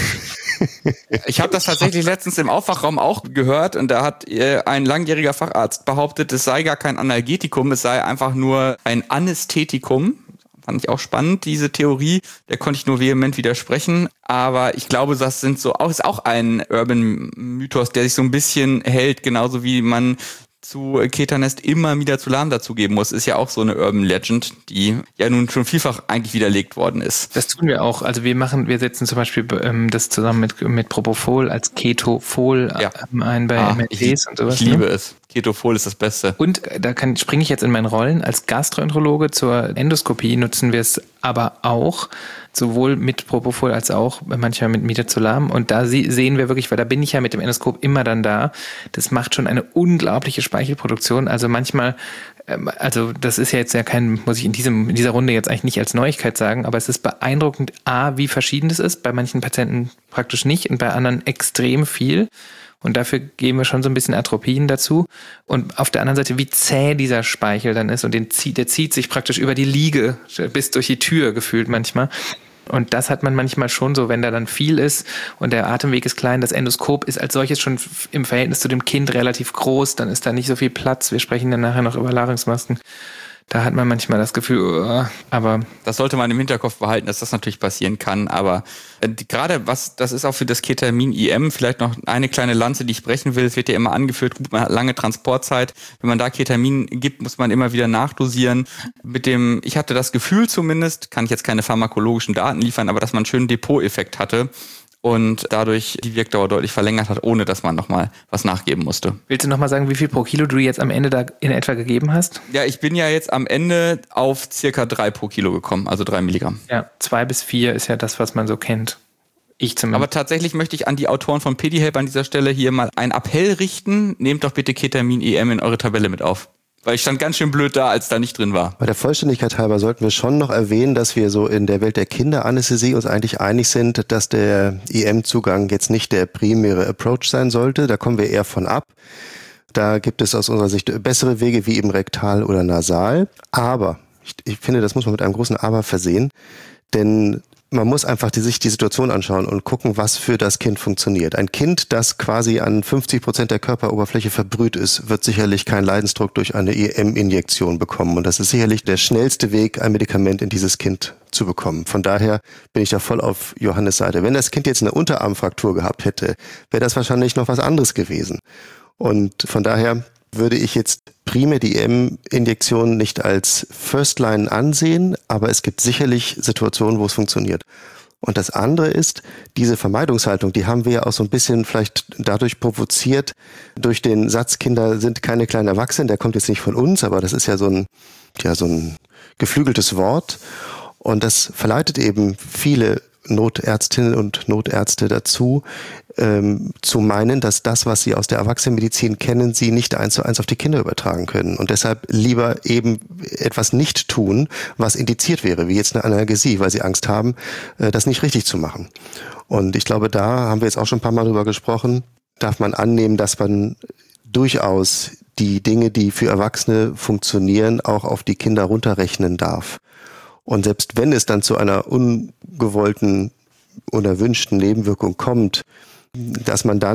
Ich habe das tatsächlich letztens im Aufwachraum auch gehört und da hat ein langjähriger Facharzt behauptet, es sei gar kein Analgetikum, es sei einfach nur ein Anästhetikum. Fand ich auch spannend, diese Theorie. Der konnte ich nur vehement widersprechen. Aber ich glaube, das sind so auch, ist auch ein Urban-Mythos, der sich so ein bisschen hält, genauso wie man zu Ketanest immer wieder zu Lahm dazugeben muss. Ist ja auch so eine Urban Legend, die ja nun schon vielfach eigentlich widerlegt worden ist. Das tun wir auch. Also wir machen, wir setzen zum Beispiel ähm, das zusammen mit, mit Propofol als Ketofol ja. ähm, ein bei ah, M L Ps ich, und sowas. Ich liebe ne? es. Ketofol ist das Beste. Und da kann, springe ich jetzt in meinen Rollen. Als Gastroenterologe zur Endoskopie nutzen wir es aber auch, sowohl mit Propofol als auch manchmal mit Midazolam. Und da sie, sehen wir wirklich, weil da bin ich ja mit dem Endoskop immer dann da, das macht schon eine unglaubliche Speichelproduktion. Also manchmal, ähm, also das ist ja jetzt ja kein, muss ich in diesem in dieser Runde jetzt eigentlich nicht als Neuigkeit sagen, aber es ist beeindruckend, A, wie verschieden das ist. Bei manchen Patienten praktisch nicht und bei anderen extrem viel. Und dafür geben wir schon so ein bisschen Atropin dazu. Und auf der anderen Seite, wie zäh dieser Speichel dann ist. Und den zieht, der zieht sich praktisch über die Liege bis durch die Tür gefühlt manchmal. Und das hat man manchmal schon so, wenn da dann viel ist und der Atemweg ist klein. Das Endoskop ist als solches schon im Verhältnis zu dem Kind relativ groß. Dann ist da nicht so viel Platz. Wir sprechen dann nachher noch über Larynxmasken. Da hat man manchmal das Gefühl, uh, aber... Das sollte man im Hinterkopf behalten, dass das natürlich passieren kann, aber äh, die, gerade was, das ist auch für das Ketamin-I M vielleicht noch eine kleine Lanze, die ich brechen will. Es wird ja immer angeführt, gut, man hat lange Transportzeit. Wenn man da Ketamin gibt, muss man immer wieder nachdosieren. Mit dem, ich hatte das Gefühl zumindest, kann ich jetzt keine pharmakologischen Daten liefern, aber dass man einen schönen Depot-Effekt hatte und dadurch die Wirkdauer deutlich verlängert hat, ohne dass man nochmal was nachgeben musste. Willst du nochmal sagen, wie viel pro Kilo du jetzt am Ende da in etwa gegeben hast? Ja, ich bin ja jetzt am Ende auf circa drei pro Kilo gekommen, also drei Milligramm. Ja, zwei bis vier ist ja das, was man so kennt. Ich zumindest. Aber tatsächlich möchte ich an die Autoren von PediHelp an dieser Stelle hier mal einen Appell richten. Nehmt doch bitte Ketamin-I M in eure Tabelle mit auf. Weil ich stand ganz schön blöd da, als da nicht drin war. Bei der Vollständigkeit halber sollten wir schon noch erwähnen, dass wir so in der Welt der Kinderanästhesie uns eigentlich einig sind, dass der I M-Zugang jetzt nicht der primäre Approach sein sollte. Da kommen wir eher von ab. Da gibt es aus unserer Sicht bessere Wege, wie eben rektal oder nasal. Aber, ich, ich finde, das muss man mit einem großen Aber versehen, denn man muss einfach die, sich die Situation anschauen und gucken, was für das Kind funktioniert. Ein Kind, das quasi an fünfzig Prozent der Körperoberfläche verbrüht ist, wird sicherlich keinen Leidensdruck durch eine I M-Injektion bekommen. Und das ist sicherlich der schnellste Weg, ein Medikament in dieses Kind zu bekommen. Von daher bin ich da voll auf Johannes Seite. Wenn das Kind jetzt eine Unterarmfraktur gehabt hätte, wäre das wahrscheinlich noch was anderes gewesen. Und von daher würde ich jetzt primär die I M-Injektion nicht als First-Line ansehen, aber es gibt sicherlich Situationen, wo es funktioniert. Und das andere ist, diese Vermeidungshaltung, die haben wir ja auch so ein bisschen vielleicht dadurch provoziert, durch den Satz, Kinder sind keine kleinen Erwachsenen, der kommt jetzt nicht von uns, aber das ist ja so ein, ja, so ein geflügeltes Wort. Und das verleitet eben viele Notärztinnen und Notärzte dazu, ähm, zu meinen, dass das, was sie aus der Erwachsenenmedizin kennen, sie nicht eins zu eins auf die Kinder übertragen können. Und deshalb lieber eben etwas nicht tun, was indiziert wäre, wie jetzt eine Analgesie, weil sie Angst haben, äh, das nicht richtig zu machen. Und ich glaube, da haben wir jetzt auch schon ein paar Mal drüber gesprochen, darf man annehmen, dass man durchaus die Dinge, die für Erwachsene funktionieren, auch auf die Kinder runterrechnen darf. Und selbst wenn es dann zu einer ungewollten, unerwünschten Nebenwirkung kommt, dass man dann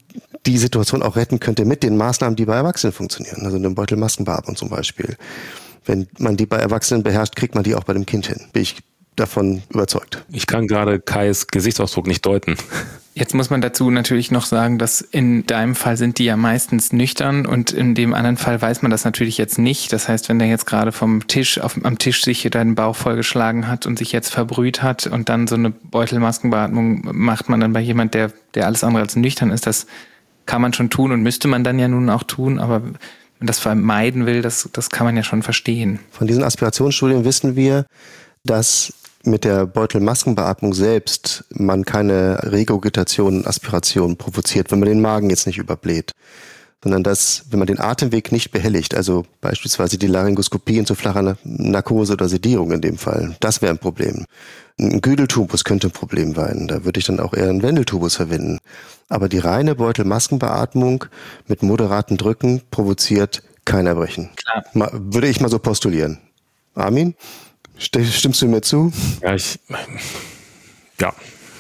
die Situation auch retten könnte mit den Maßnahmen, die bei Erwachsenen funktionieren. Also eine Beutelmaskenbeatmung zum Beispiel. Wenn man die bei Erwachsenen beherrscht, kriegt man die auch bei dem Kind hin. Bin ich davon überzeugt. Ich kann gerade Kais Gesichtsausdruck nicht deuten. Jetzt muss man dazu natürlich noch sagen, dass in deinem Fall sind die ja meistens nüchtern und in dem anderen Fall weiß man das natürlich jetzt nicht. Das heißt, wenn der jetzt gerade vom Tisch, auf, am Tisch sich deinen Bauch vollgeschlagen hat und sich jetzt verbrüht hat und dann so eine Beutelmaskenbeatmung macht man dann bei jemand, der, der alles andere als nüchtern ist, das kann man schon tun und müsste man dann ja nun auch tun, aber wenn man das vermeiden will, das, das kann man ja schon verstehen. Von diesen Aspirationsstudien wissen wir, dass mit der Beutelmaskenbeatmung selbst man keine Regurgitation, Aspiration provoziert, wenn man den Magen jetzt nicht überbläht, sondern dass, wenn man den Atemweg nicht behelligt, also beispielsweise die Laryngoskopie in zu flacher Narkose oder Sedierung in dem Fall, das wäre ein Problem. Ein Güdeltubus könnte ein Problem sein, da würde ich dann auch eher einen Wendeltubus verwenden. Aber die reine Beutelmaskenbeatmung mit moderaten Drücken provoziert kein Erbrechen. Klar. Mal, würde ich mal so postulieren. Armin? Stimmst du mir zu? Ja, ich, ja.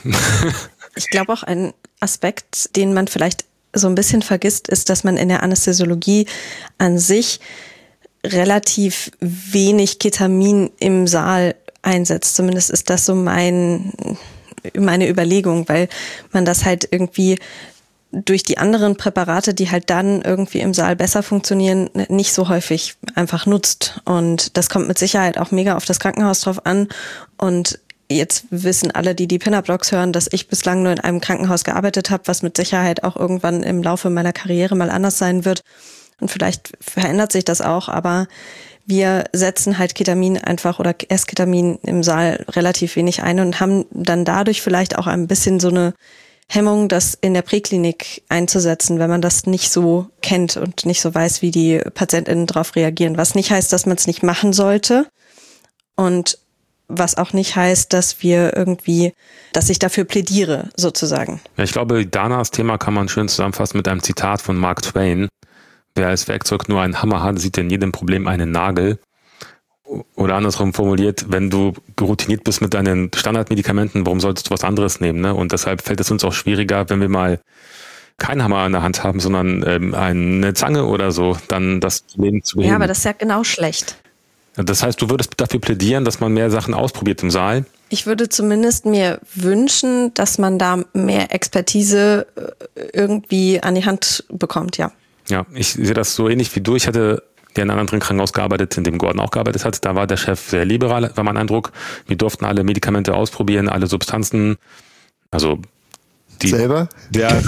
Ich glaube auch ein Aspekt, den man vielleicht so ein bisschen vergisst, ist, dass man in der Anästhesiologie an sich relativ wenig Ketamin im Saal einsetzt. Zumindest ist das so mein, meine Überlegung, weil man das halt irgendwie durch die anderen Präparate, die halt dann irgendwie im Saal besser funktionieren, nicht so häufig einfach nutzt. Und das kommt mit Sicherheit auch mega auf das Krankenhaus drauf an. Und jetzt wissen alle, die die Pin-Up-Blogs hören, dass ich bislang nur in einem Krankenhaus gearbeitet habe, was mit Sicherheit auch irgendwann im Laufe meiner Karriere mal anders sein wird. Und vielleicht verändert sich das auch, aber wir setzen halt Ketamin einfach oder Essketamin im Saal relativ wenig ein und haben dann dadurch vielleicht auch ein bisschen so eine Hemmung, das in der Präklinik einzusetzen, wenn man das nicht so kennt und nicht so weiß, wie die PatientInnen darauf reagieren. Was nicht heißt, dass man es nicht machen sollte und was auch nicht heißt, dass wir irgendwie, dass ich dafür plädiere, sozusagen. Ja, ich glaube, Danas Thema kann man schön zusammenfassen mit einem Zitat von Mark Twain. Wer als Werkzeug nur einen Hammer hat, sieht in jedem Problem einen Nagel. Oder andersrum formuliert, wenn du routiniert bist mit deinen Standardmedikamenten, warum solltest du was anderes nehmen? Ne? Und deshalb fällt es uns auch schwieriger, wenn wir mal keinen Hammer in der Hand haben, sondern ähm, eine Zange oder so, dann das Leben zu beheben. Ja, aber das ist ja genau schlecht. Das heißt, du würdest dafür plädieren, dass man mehr Sachen ausprobiert im Saal? Ich würde zumindest mir wünschen, dass man da mehr Expertise irgendwie an die Hand bekommt, ja. Ja, ich sehe das so ähnlich wie du. Ich hatte ja in einem anderen Krankenhaus gearbeitet, in dem Gordon auch gearbeitet hat. Da war der Chef sehr liberal, war mein Eindruck. Wir durften alle Medikamente ausprobieren, alle Substanzen. Also die selber? Der,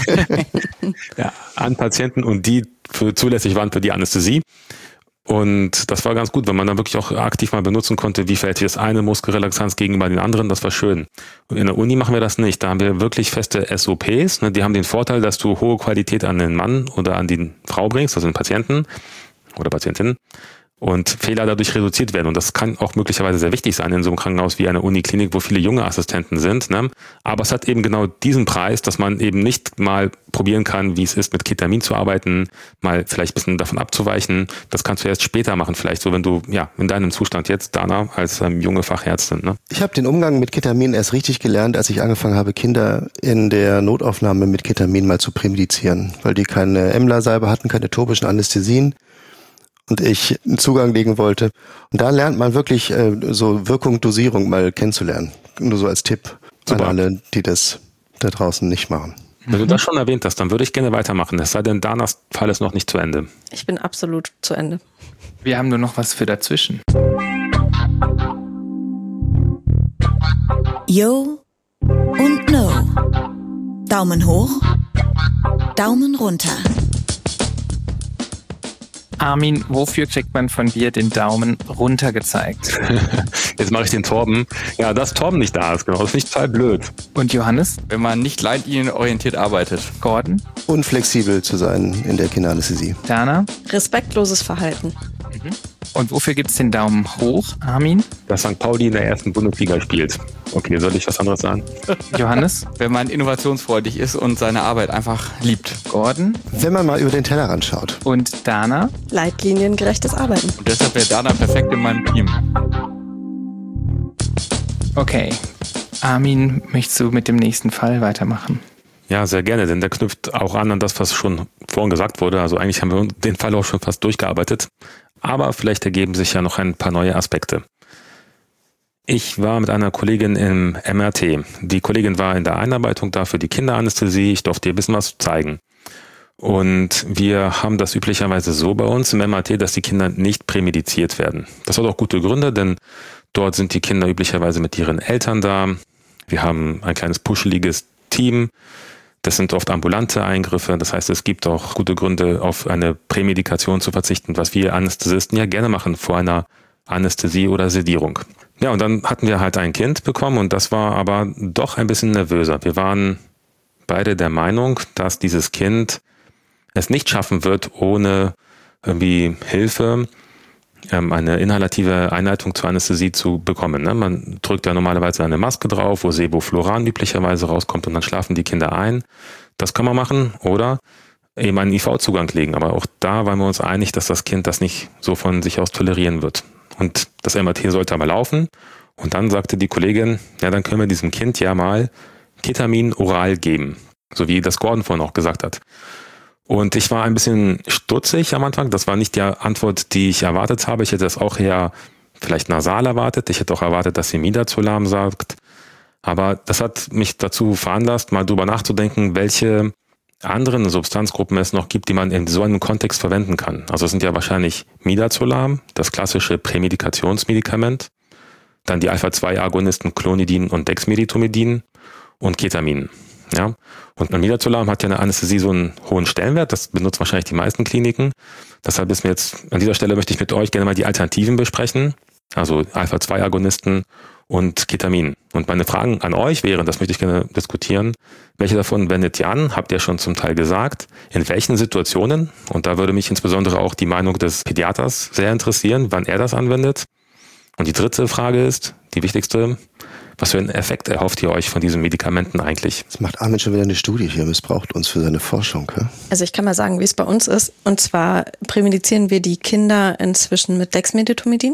ja, an Patienten und die für zulässig waren für die Anästhesie. Und das war ganz gut, wenn man dann wirklich auch aktiv mal benutzen konnte, wie verhält sich das eine Muskelrelaxanz gegenüber den anderen, das war schön. Und in der Uni machen wir das nicht, da haben wir wirklich feste S O Ps, ne? Die haben den Vorteil, dass du hohe Qualität an den Mann oder an die Frau bringst, also den Patienten oder Patientin, und Fehler dadurch reduziert werden. Und das kann auch möglicherweise sehr wichtig sein in so einem Krankenhaus wie einer Uniklinik, wo viele junge Assistenten sind. Ne? Aber es hat eben genau diesen Preis, dass man eben nicht mal probieren kann, wie es ist, mit Ketamin zu arbeiten, mal vielleicht ein bisschen davon abzuweichen. Das kannst du erst später machen, vielleicht so, wenn du ja in deinem Zustand jetzt, Dana, als ähm, junge Fachärztin. Ne? Ich habe den Umgang mit Ketamin erst richtig gelernt, als ich angefangen habe, Kinder in der Notaufnahme mit Ketamin mal zu prämedizieren, weil die keine Emler-Salbe hatten, keine topischen Anästhesien. Und ich einen Zugang legen wollte. Und da lernt man wirklich äh, so Wirkung, Dosierung mal kennenzulernen. Nur so als Tipp Super. An alle, die das da draußen nicht machen. Wenn du das schon erwähnt hast, dann würde ich gerne weitermachen. Es sei denn, Danas Fall ist noch nicht zu Ende. Ich bin absolut zu Ende. Wir haben nur noch was für dazwischen. Yo und No. Daumen hoch, Daumen runter. Armin, wofür kriegt man von dir den Daumen runter gezeigt? Jetzt mache ich den Torben. Ja, dass Torben nicht da ist, genau. Das finde ich total blöd. Und Johannes? Wenn man nicht leitlinienorientiert arbeitet. Gordon? Unflexibel zu sein in der Kinderanästhesie. Dana? Respektloses Verhalten. Mhm. Und wofür gibt es den Daumen hoch, Armin? Dass Sankt Pauli in der ersten Bundesliga spielt. Okay, soll ich was anderes sagen? Johannes? Wenn man innovationsfreudig ist und seine Arbeit einfach liebt. Gordon? Wenn man mal über den Tellerrand schaut. Und Dana? Leitliniengerechtes Arbeiten. Und deshalb wäre Dana perfekt in meinem Team. Okay. Armin, möchtest du mit dem nächsten Fall weitermachen? Ja, sehr gerne, denn der knüpft auch an an das, was schon vorhin gesagt wurde. Also eigentlich haben wir den Fall auch schon fast durchgearbeitet. Aber vielleicht ergeben sich ja noch ein paar neue Aspekte. Ich war mit einer Kollegin im M R T. Die Kollegin war in der Einarbeitung da für die Kinderanästhesie. Ich durfte ihr ein bisschen was zeigen. Und wir haben das üblicherweise so bei uns im M R T, dass die Kinder nicht prämediziert werden. Das hat auch gute Gründe, denn dort sind die Kinder üblicherweise mit ihren Eltern da. Wir haben ein kleines puscheliges Team. Das sind oft ambulante Eingriffe. Das heißt, es gibt auch gute Gründe, auf eine Prämedikation zu verzichten, was wir Anästhesisten ja gerne machen vor einer Anästhesie oder Sedierung. Ja, und dann hatten wir halt ein Kind bekommen und das war aber doch ein bisschen nervöser. Wir waren beide der Meinung, dass dieses Kind es nicht schaffen wird, ohne irgendwie Hilfe eine inhalative Einleitung zur Anästhesie zu bekommen. Man drückt ja normalerweise eine Maske drauf, wo Sevofluran üblicherweise rauskommt und dann schlafen die Kinder ein. Das kann man machen oder eben einen I V-Zugang legen. Aber auch da waren wir uns einig, dass das Kind das nicht so von sich aus tolerieren wird. Und das M R T sollte aber laufen. Und dann sagte die Kollegin, ja, dann können wir diesem Kind ja mal Ketamin oral geben. So wie das Gordon vorhin auch gesagt hat. Und ich war ein bisschen stutzig am Anfang. Das war nicht die Antwort, die ich erwartet habe. Ich hätte das auch eher vielleicht nasal erwartet. Ich hätte auch erwartet, dass sie Midazolam sagt. Aber das hat mich dazu veranlasst, mal drüber nachzudenken, welche anderen Substanzgruppen es noch gibt, die man in so einem Kontext verwenden kann. Also es sind ja wahrscheinlich Midazolam, das klassische Prämedikationsmedikament, dann die Alpha zwei Agonisten Clonidin und Dexmedetomidin und Ketamin. Ja, und ein Midazolam hat ja in der Anästhesie so einen hohen Stellenwert, das benutzen wahrscheinlich die meisten Kliniken. Deshalb ist mir jetzt, an dieser Stelle möchte ich mit euch gerne mal die Alternativen besprechen, also Alpha zwei Agonisten und Ketamin. Und meine Fragen an euch wären, das möchte ich gerne diskutieren, welche davon wendet ihr an? Habt ihr schon zum Teil gesagt? In welchen Situationen? Und da würde mich insbesondere auch die Meinung des Pädiaters sehr interessieren, wann er das anwendet. Und die dritte Frage ist, die wichtigste, was für einen Effekt erhofft ihr euch von diesen Medikamenten eigentlich? Das macht Armin schon wieder eine Studie hier, missbraucht uns für seine Forschung. Ja? Also ich kann mal sagen, wie es bei uns ist. Und zwar prämedizieren wir die Kinder inzwischen mit Dexmedetomidin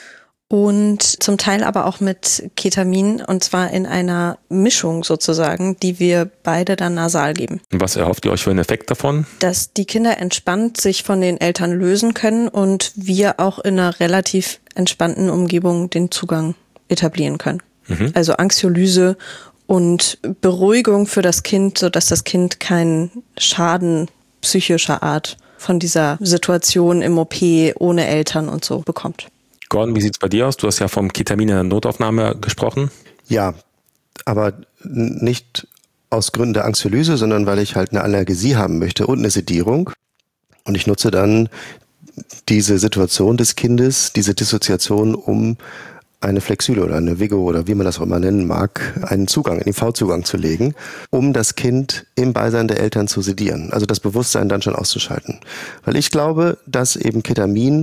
und zum Teil aber auch mit Ketamin, und zwar in einer Mischung sozusagen, die wir beide dann nasal geben. Was erhofft ihr euch für einen Effekt davon? Dass die Kinder entspannt sich von den Eltern lösen können und wir auch in einer relativ entspannten Umgebung den Zugang etablieren können. Mhm. Also Anxiolyse und Beruhigung für das Kind, sodass das Kind keinen Schaden psychischer Art von dieser Situation im O P ohne Eltern und so bekommt. Gordon, wie sieht's bei dir aus? Du hast ja vom Ketamin in der Notaufnahme gesprochen. Ja, aber nicht aus Gründen der Anxiolyse, sondern weil ich halt eine Analgesie haben möchte und eine Sedierung. Und ich nutze dann diese Situation des Kindes, diese Dissoziation, um eine Flexyle oder eine Vigo oder wie man das auch immer nennen mag, einen Zugang, einen I V-Zugang zu legen, um das Kind im Beisein der Eltern zu sedieren. Also das Bewusstsein dann schon auszuschalten. Weil ich glaube, dass eben Ketamin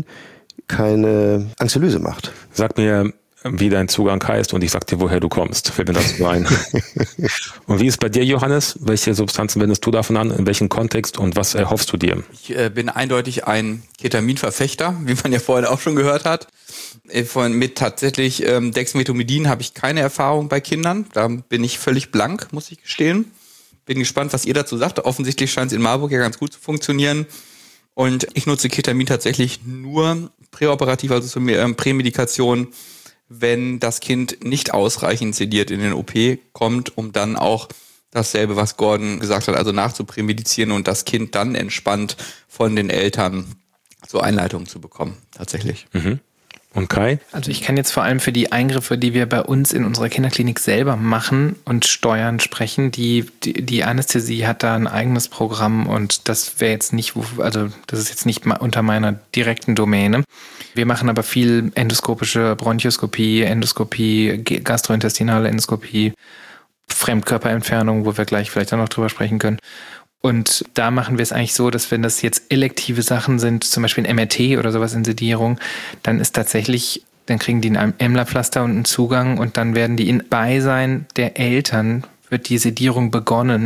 keine Anxiolyse macht. Sag mir, wie dein Zugang heißt und ich sag dir, woher du kommst. Fällt mir dazu ein. Und wie ist bei dir, Johannes? Welche Substanzen wendest du davon an? In welchem Kontext und was erhoffst du dir? Ich äh, bin eindeutig ein Ketaminverfechter, wie man ja vorhin auch schon gehört hat. Von, mit tatsächlich ähm, Dexmedetomidin habe ich keine Erfahrung bei Kindern. Da bin ich völlig blank, muss ich gestehen. Bin gespannt, was ihr dazu sagt. Offensichtlich scheint es in Marburg ja ganz gut zu funktionieren. Und ich nutze Ketamin tatsächlich nur präoperativ, also zur ähm, Prämedikation, wenn das Kind nicht ausreichend sediert in den O P kommt, um dann auch dasselbe, was Gordon gesagt hat, also nachzuprämedizieren und das Kind dann entspannt von den Eltern zur Einleitung zu bekommen, tatsächlich. Mhm. Und Kai? Also ich kann jetzt vor allem für die Eingriffe, die wir bei uns in unserer Kinderklinik selber machen und steuern, sprechen. Die, die, die Anästhesie hat da ein eigenes Programm und das wäre jetzt nicht, also das ist jetzt nicht unter meiner direkten Domäne. Wir machen aber viel endoskopische Bronchoskopie, Endoskopie, gastrointestinale Endoskopie, Fremdkörperentfernung, wo wir gleich vielleicht auch noch drüber sprechen können. Und da machen wir es eigentlich so, dass wenn das jetzt elektive Sachen sind, zum Beispiel ein M R T oder sowas in Sedierung, dann ist tatsächlich, dann kriegen die ein Emmler-Pflaster und einen Zugang und dann werden die in Beisein der Eltern, wird die Sedierung begonnen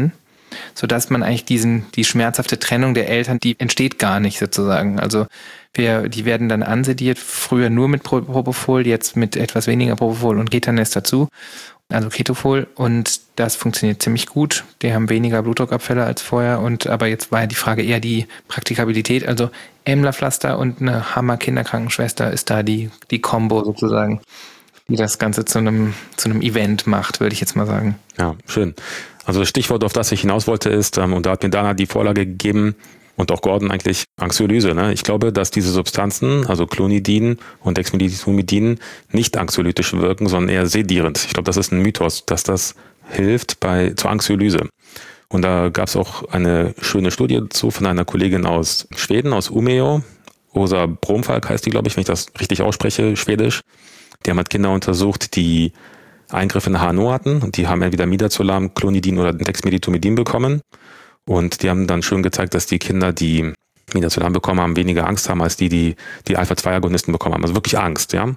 sodass man eigentlich diesen, die schmerzhafte Trennung der Eltern, die entsteht gar nicht sozusagen. Also wir, die werden dann ansediert, früher nur mit Propofol, jetzt mit etwas weniger Propofol und Ketanest dazu, also Ketofol, und das funktioniert ziemlich gut. Die haben weniger Blutdruckabfälle als vorher, und aber jetzt war ja die Frage eher die Praktikabilität, also Amlapflaster und eine Hammer-Kinderkrankenschwester ist da die, die Kombo sozusagen, die das Ganze zu einem, zu einem Event macht, würde ich jetzt mal sagen. Ja, schön. Also das Stichwort, auf das ich hinaus wollte, ist, ähm, und da hat mir Dana die Vorlage gegeben und auch Gordon eigentlich, Anxiolyse. Ne? Ich glaube, dass diese Substanzen, also Clonidin und Dexmedetomidin, nicht anxiolytisch wirken, sondern eher sedierend. Ich glaube, das ist ein Mythos, dass das hilft bei zur Anxiolyse. Und da gab es auch eine schöne Studie dazu von einer Kollegin aus Schweden, aus Umeå. Åsa Bromfalk heißt die, glaube ich, wenn ich das richtig ausspreche, schwedisch. Die haben halt Kinder untersucht, die Eingriffe in H N O hatten, und die haben entweder Midazolam, Clonidin oder Dexmedetomidin bekommen. Und die haben dann schön gezeigt, dass die Kinder, die Midazolam bekommen haben, weniger Angst haben als die, die die Alpha zwei Agonisten bekommen haben. Also wirklich Angst, ja.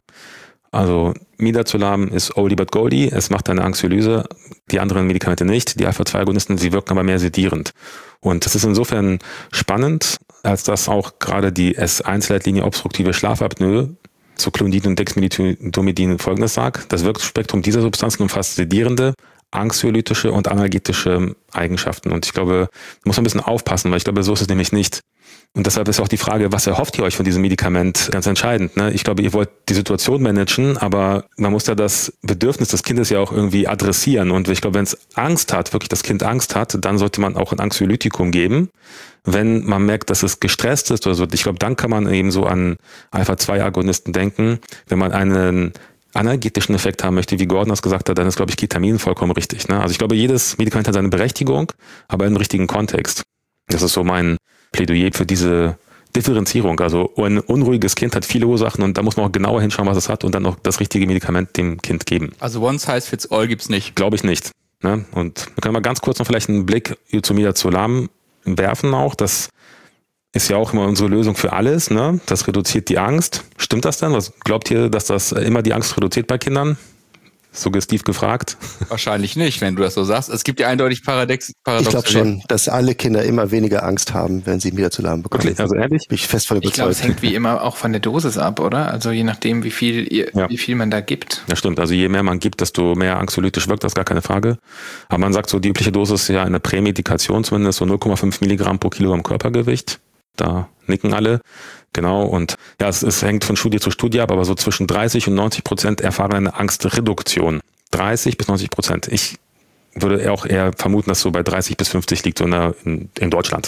Also Midazolam ist Oldie but Goldie, es macht eine Anxiolyse, die anderen Medikamente nicht. Die Alpha zwei Agonisten, sie wirken aber mehr sedierend. Und das ist insofern spannend, als dass auch gerade die S eins Leitlinie obstruktive Schlafapnoe zu Clonidin und Dexmedetomidin Folgendes sagt: Das Wirkspektrum dieser Substanzen umfasst sedierende, anxiolytische und analgetische Eigenschaften. Und ich glaube, da muss man ein bisschen aufpassen, weil ich glaube, so ist es nämlich nicht. Und deshalb ist auch die Frage, was erhofft ihr euch von diesem Medikament, ganz entscheidend. Ne? Ich glaube, ihr wollt die Situation managen, aber man muss ja das Bedürfnis des Kindes ja auch irgendwie adressieren. Und ich glaube, wenn es Angst hat, wirklich das Kind Angst hat, dann sollte man auch ein Anxiolytikum geben. Wenn man merkt, dass es gestresst ist oder so, ich glaube, dann kann man eben so an Alpha zwei Agonisten denken. Wenn man einen analgetischen Effekt haben möchte, wie Gordon das gesagt hat, dann ist, glaube ich, Ketamin vollkommen richtig. Ne? Also ich glaube, jedes Medikament hat seine Berechtigung, aber im richtigen Kontext. Das ist so mein Plädoyer für diese Differenzierung. Also ein unruhiges Kind hat viele Ursachen, und da muss man auch genauer hinschauen, was es hat, und dann auch das richtige Medikament dem Kind geben. Also one size fits all gibt's nicht. Glaube ich nicht. Ne? Und wir können mal ganz kurz noch vielleicht einen Blick zu Midazolam werfen auch. Das ist ja auch immer unsere Lösung für alles. Ne? Das reduziert die Angst. Stimmt das denn? Was glaubt ihr, dass das immer die Angst reduziert bei Kindern? Suggestiv gefragt. Wahrscheinlich nicht, wenn du das so sagst. Es gibt ja eindeutig Paradox. Ich glaube schon, dass alle Kinder immer weniger Angst haben, wenn sie Midazolam bekommen. Okay, also ehrlich? Bin ich fest von überzeugt. Ich glaube, es hängt wie immer auch von der Dosis ab, oder? Also je nachdem, wie viel, ihr, ja. wie viel man da gibt. Ja, stimmt. Also je mehr man gibt, desto mehr anxiolytisch wirkt das, gar keine Frage. Aber man sagt so, die übliche Dosis ist ja eine Prämedikation zumindest, so null Komma fünf Milligramm pro Kilogramm Körpergewicht. Da nicken alle. Genau, und ja, es, es hängt von Studie zu Studie ab, aber so zwischen dreißig und neunzig Prozent erfahren eine Angstreduktion. dreißig bis neunzig Prozent. Ich würde auch eher vermuten, dass so bei dreißig bis fünfzig liegt, so in, der, in, in Deutschland.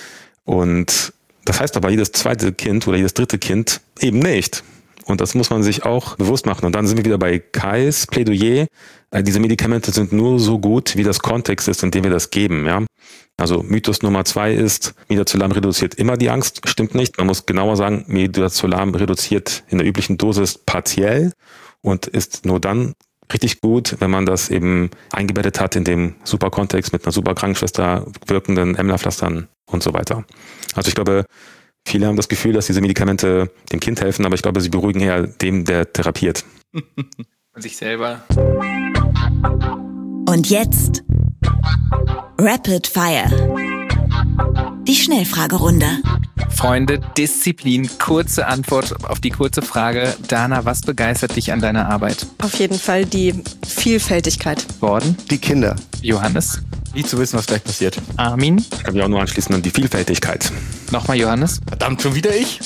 Und das heißt aber, jedes zweite Kind oder jedes dritte Kind eben nicht. Und das muss man sich auch bewusst machen. Und dann sind wir wieder bei Kais Plädoyer. Diese Medikamente sind nur so gut, wie das Kontext ist, in dem wir das geben. Ja? Also Mythos Nummer zwei ist, Midazolam reduziert immer die Angst. Stimmt nicht. Man muss genauer sagen, Midazolam reduziert in der üblichen Dosis partiell und ist nur dann richtig gut, wenn man das eben eingebettet hat in dem super Kontext mit einer super Krankenschwester wirkenden Amlapflastern und so weiter. Also ich glaube, viele haben das Gefühl, dass diese Medikamente dem Kind helfen, aber ich glaube, sie beruhigen eher dem, der therapiert. Und sich selber. Und jetzt Rapid Fire. Die Schnellfragerunde. Freunde, Disziplin, kurze Antwort auf die kurze Frage. Dana, was begeistert dich an deiner Arbeit? Auf jeden Fall die Vielfältigkeit. Gordon? Die Kinder. Johannes? Nie zu wissen, was gleich passiert. Armin? Ich kann mich auch nur anschließen an die Vielfältigkeit. Nochmal Johannes? Verdammt, schon wieder ich?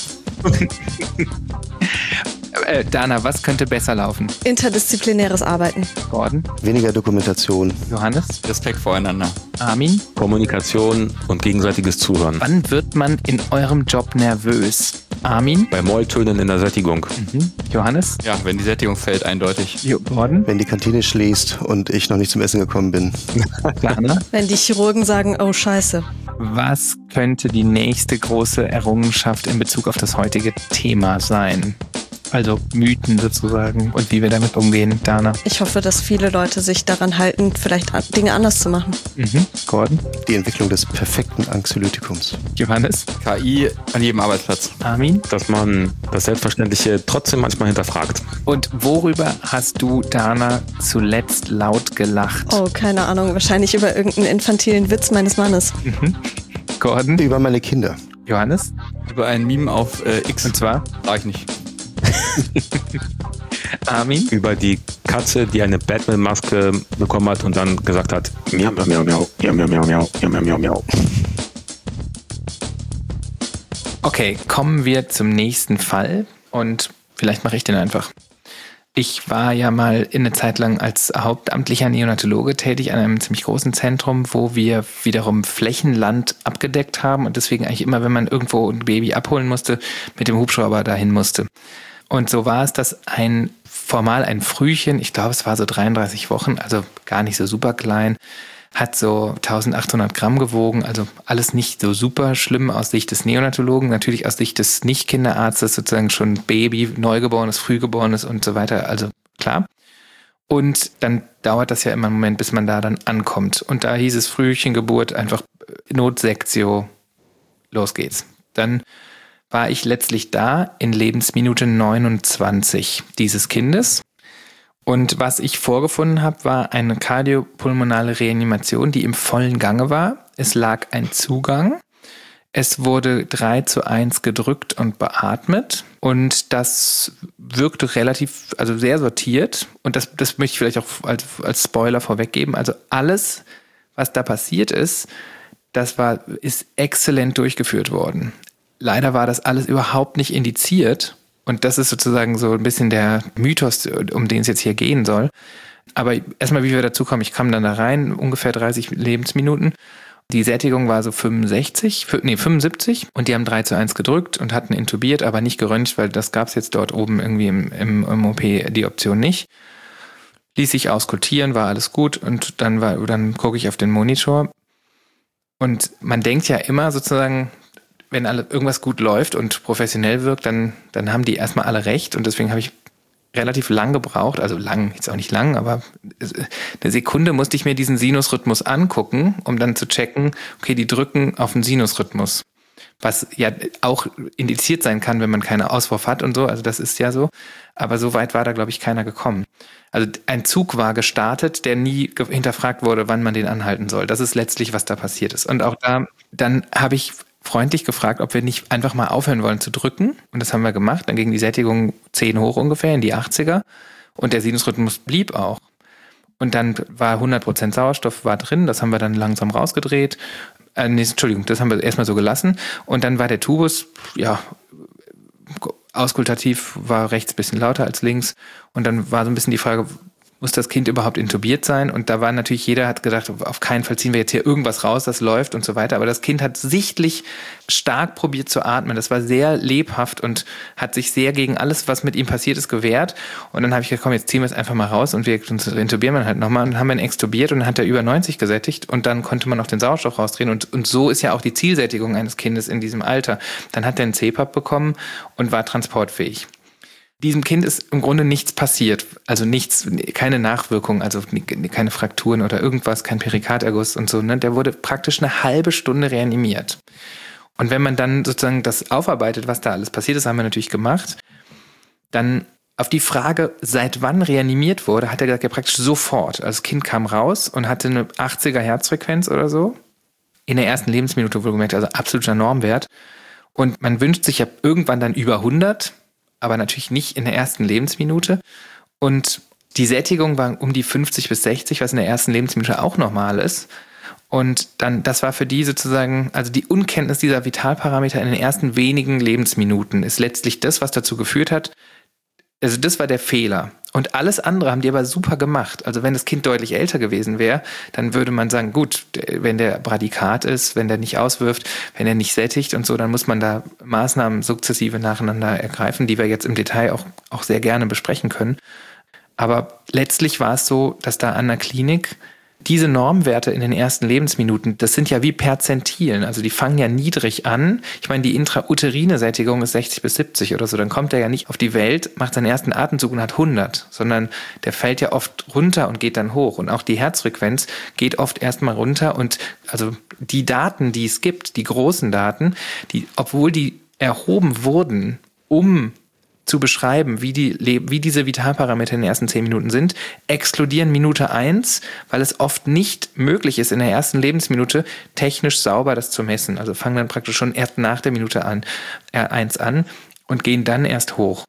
äh, Dana, was könnte besser laufen? Interdisziplinäres Arbeiten. Gordon? Weniger Dokumentation. Johannes? Respekt voreinander. Armin? Kommunikation und gegenseitiges Zuhören. Wann wird man in eurem Job nervös? Armin? Bei Molltönen in der Sättigung. Mhm. Johannes? Ja, wenn die Sättigung fällt, eindeutig. Jo, Gordon? Wenn die Kantine schließt und ich noch nicht zum Essen gekommen bin. Dana? Wenn die Chirurgen sagen, oh scheiße. Was könnte die nächste große Errungenschaft in Bezug auf das heutige Thema sein? Also Mythen sozusagen und wie wir damit umgehen, Dana. Ich hoffe, dass viele Leute sich daran halten, vielleicht Dinge anders zu machen. Mhm. Gordon? Die Entwicklung des perfekten Anxiolytikums. Johannes? K I an jedem Arbeitsplatz. Armin? Dass man das Selbstverständliche trotzdem manchmal hinterfragt. Und worüber hast du, Dana, zuletzt laut gelacht? Oh, keine Ahnung, wahrscheinlich über irgendeinen infantilen Witz meines Mannes. Mhm. Gordon? Über meine Kinder. Johannes? Über ein Meme auf äh, X. Und zwar? Sag ich nicht. Armin? Über die Katze, die eine Batman-Maske bekommen hat und dann gesagt hat, miau, miau, miau, miau, miau, miau, miau, miau, miau, miau, miau. Okay, kommen wir zum nächsten Fall und vielleicht mache ich den einfach. Ich war ja mal in eine Zeit lang als hauptamtlicher Neonatologe tätig an einem ziemlich großen Zentrum, wo wir wiederum Flächenland abgedeckt haben und deswegen eigentlich immer, wenn man irgendwo ein Baby abholen musste, mit dem Hubschrauber dahin musste. Und so war es, dass ein formal ein Frühchen, ich glaube es war so dreiunddreißig Wochen, also gar nicht so super klein, hat so eintausendachthundert Gramm gewogen, also alles nicht so super schlimm aus Sicht des Neonatologen, natürlich aus Sicht des Nicht-Kinderarztes sozusagen schon Baby, Neugeborenes, Frühgeborenes und so weiter, also klar. Und dann dauert das ja immer einen Moment, bis man da dann ankommt. Und da hieß es Frühchengeburt, einfach Notsektio, los geht's. Dann war ich letztlich da in Lebensminute neunundzwanzig dieses Kindes. Und was ich vorgefunden habe, war eine kardiopulmonale Reanimation, die im vollen Gange war. Es lag ein Zugang. Es wurde drei zu eins gedrückt und beatmet. Und das wirkte relativ, also sehr sortiert. Und das, das möchte ich vielleicht auch als, als Spoiler vorweggeben. Also alles, was da passiert ist, das war, ist exzellent durchgeführt worden. Leider war das alles überhaupt nicht indiziert. Und das ist sozusagen so ein bisschen der Mythos, um den es jetzt hier gehen soll. Aber erstmal, wie wir dazu kommen, ich kam dann da rein, ungefähr dreißig Lebensminuten. Die Sättigung war so fünfundsechzig, nee, fünfundsiebzig und die haben drei zu eins gedrückt und hatten intubiert, aber nicht geröntgt, weil das gab es jetzt dort oben irgendwie im, im, im O P die Option nicht. Ließ sich auskultieren, war alles gut und dann, war, dann gucke ich auf den Monitor und man denkt ja immer sozusagen, wenn alle, irgendwas gut läuft und professionell wirkt, dann, dann haben die erstmal alle recht. Und deswegen habe ich relativ lang gebraucht, also lang, jetzt auch nicht lang, aber eine Sekunde musste ich mir diesen Sinusrhythmus angucken, um dann zu checken, okay, die drücken auf den Sinusrhythmus. Was ja auch indiziert sein kann, wenn man keine Auswurf hat und so, also das ist ja so. Aber so weit war da, glaube ich, keiner gekommen. Also ein Zug war gestartet, der nie hinterfragt wurde, wann man den anhalten soll. Das ist letztlich, was da passiert ist. Und auch da, dann habe ich freundlich gefragt, ob wir nicht einfach mal aufhören wollen zu drücken. Und das haben wir gemacht. Dann ging die Sättigung zehn hoch ungefähr in die achtziger. Und der Sinusrhythmus blieb auch. Und dann war hundert Prozent Sauerstoff war drin. Das haben wir dann langsam rausgedreht. Äh, nee, Entschuldigung, das haben wir erstmal so gelassen. Und dann war der Tubus, ja, auskultativ, war rechts ein bisschen lauter als links. Und dann war so ein bisschen die Frage, muss das Kind überhaupt intubiert sein? Und da war natürlich, jeder hat gedacht, auf keinen Fall ziehen wir jetzt hier irgendwas raus, das läuft und so weiter. Aber das Kind hat sichtlich stark probiert zu atmen. Das war sehr lebhaft und hat sich sehr gegen alles, was mit ihm passiert ist, gewehrt. Und dann habe ich gesagt, komm, jetzt ziehen wir es einfach mal raus und wir intubieren wir halt nochmal. Und dann haben wir ihn extubiert und dann hat er über neunzig gesättigt und dann konnte man auch den Sauerstoff rausdrehen. Und, und so ist ja auch die Zielsättigung eines Kindes in diesem Alter. Dann hat er einen C PAP bekommen und war transportfähig. Diesem Kind ist im Grunde nichts passiert, also nichts, keine Nachwirkung, also keine Frakturen oder irgendwas, kein Perikarderguss und so. Ne? Der wurde praktisch eine halbe Stunde reanimiert. Und wenn man dann sozusagen das aufarbeitet, was da alles passiert ist, haben wir natürlich gemacht, dann auf die Frage, seit wann reanimiert wurde, hat er gesagt, ja praktisch sofort. Also das Kind kam raus und hatte eine achtziger Herzfrequenz oder so. In der ersten Lebensminute wohlgemerkt, also absoluter Normwert. Und man wünscht sich ja irgendwann dann über hundert, aber natürlich nicht in der ersten Lebensminute. Und die Sättigung war um die fünfzig bis sechzig, was in der ersten Lebensminute auch normal ist. Und dann, das war für die sozusagen, also die Unkenntnis dieser Vitalparameter in den ersten wenigen Lebensminuten ist letztlich das, was dazu geführt hat, also das war der Fehler. Und alles andere haben die aber super gemacht. Also wenn das Kind deutlich älter gewesen wäre, dann würde man sagen, gut, wenn der Bradykat ist, wenn der nicht auswirft, wenn er nicht sättigt und so, dann muss man da Maßnahmen sukzessive nacheinander ergreifen, die wir jetzt im Detail auch, auch sehr gerne besprechen können. Aber letztlich war es so, dass da an der Klinik Diese Normwerte in den ersten Lebensminuten, das sind ja wie Perzentilen, also die fangen ja niedrig an. Ich meine, die intrauterine Sättigung ist sechzig bis siebzig oder so, dann kommt er ja nicht auf die Welt, macht seinen ersten Atemzug und hat hundert, sondern der fällt ja oft runter und geht dann hoch. Und auch die Herzfrequenz geht oft erstmal runter und also die Daten, die es gibt, die großen Daten, die, obwohl die erhoben wurden, um zu beschreiben, wie, die, wie diese Vitalparameter in den ersten zehn Minuten sind, exkludieren Minute eins, weil es oft nicht möglich ist, in der ersten Lebensminute technisch sauber das zu messen. Also fangen dann praktisch schon erst nach der Minute an, äh, eins an und gehen dann erst hoch.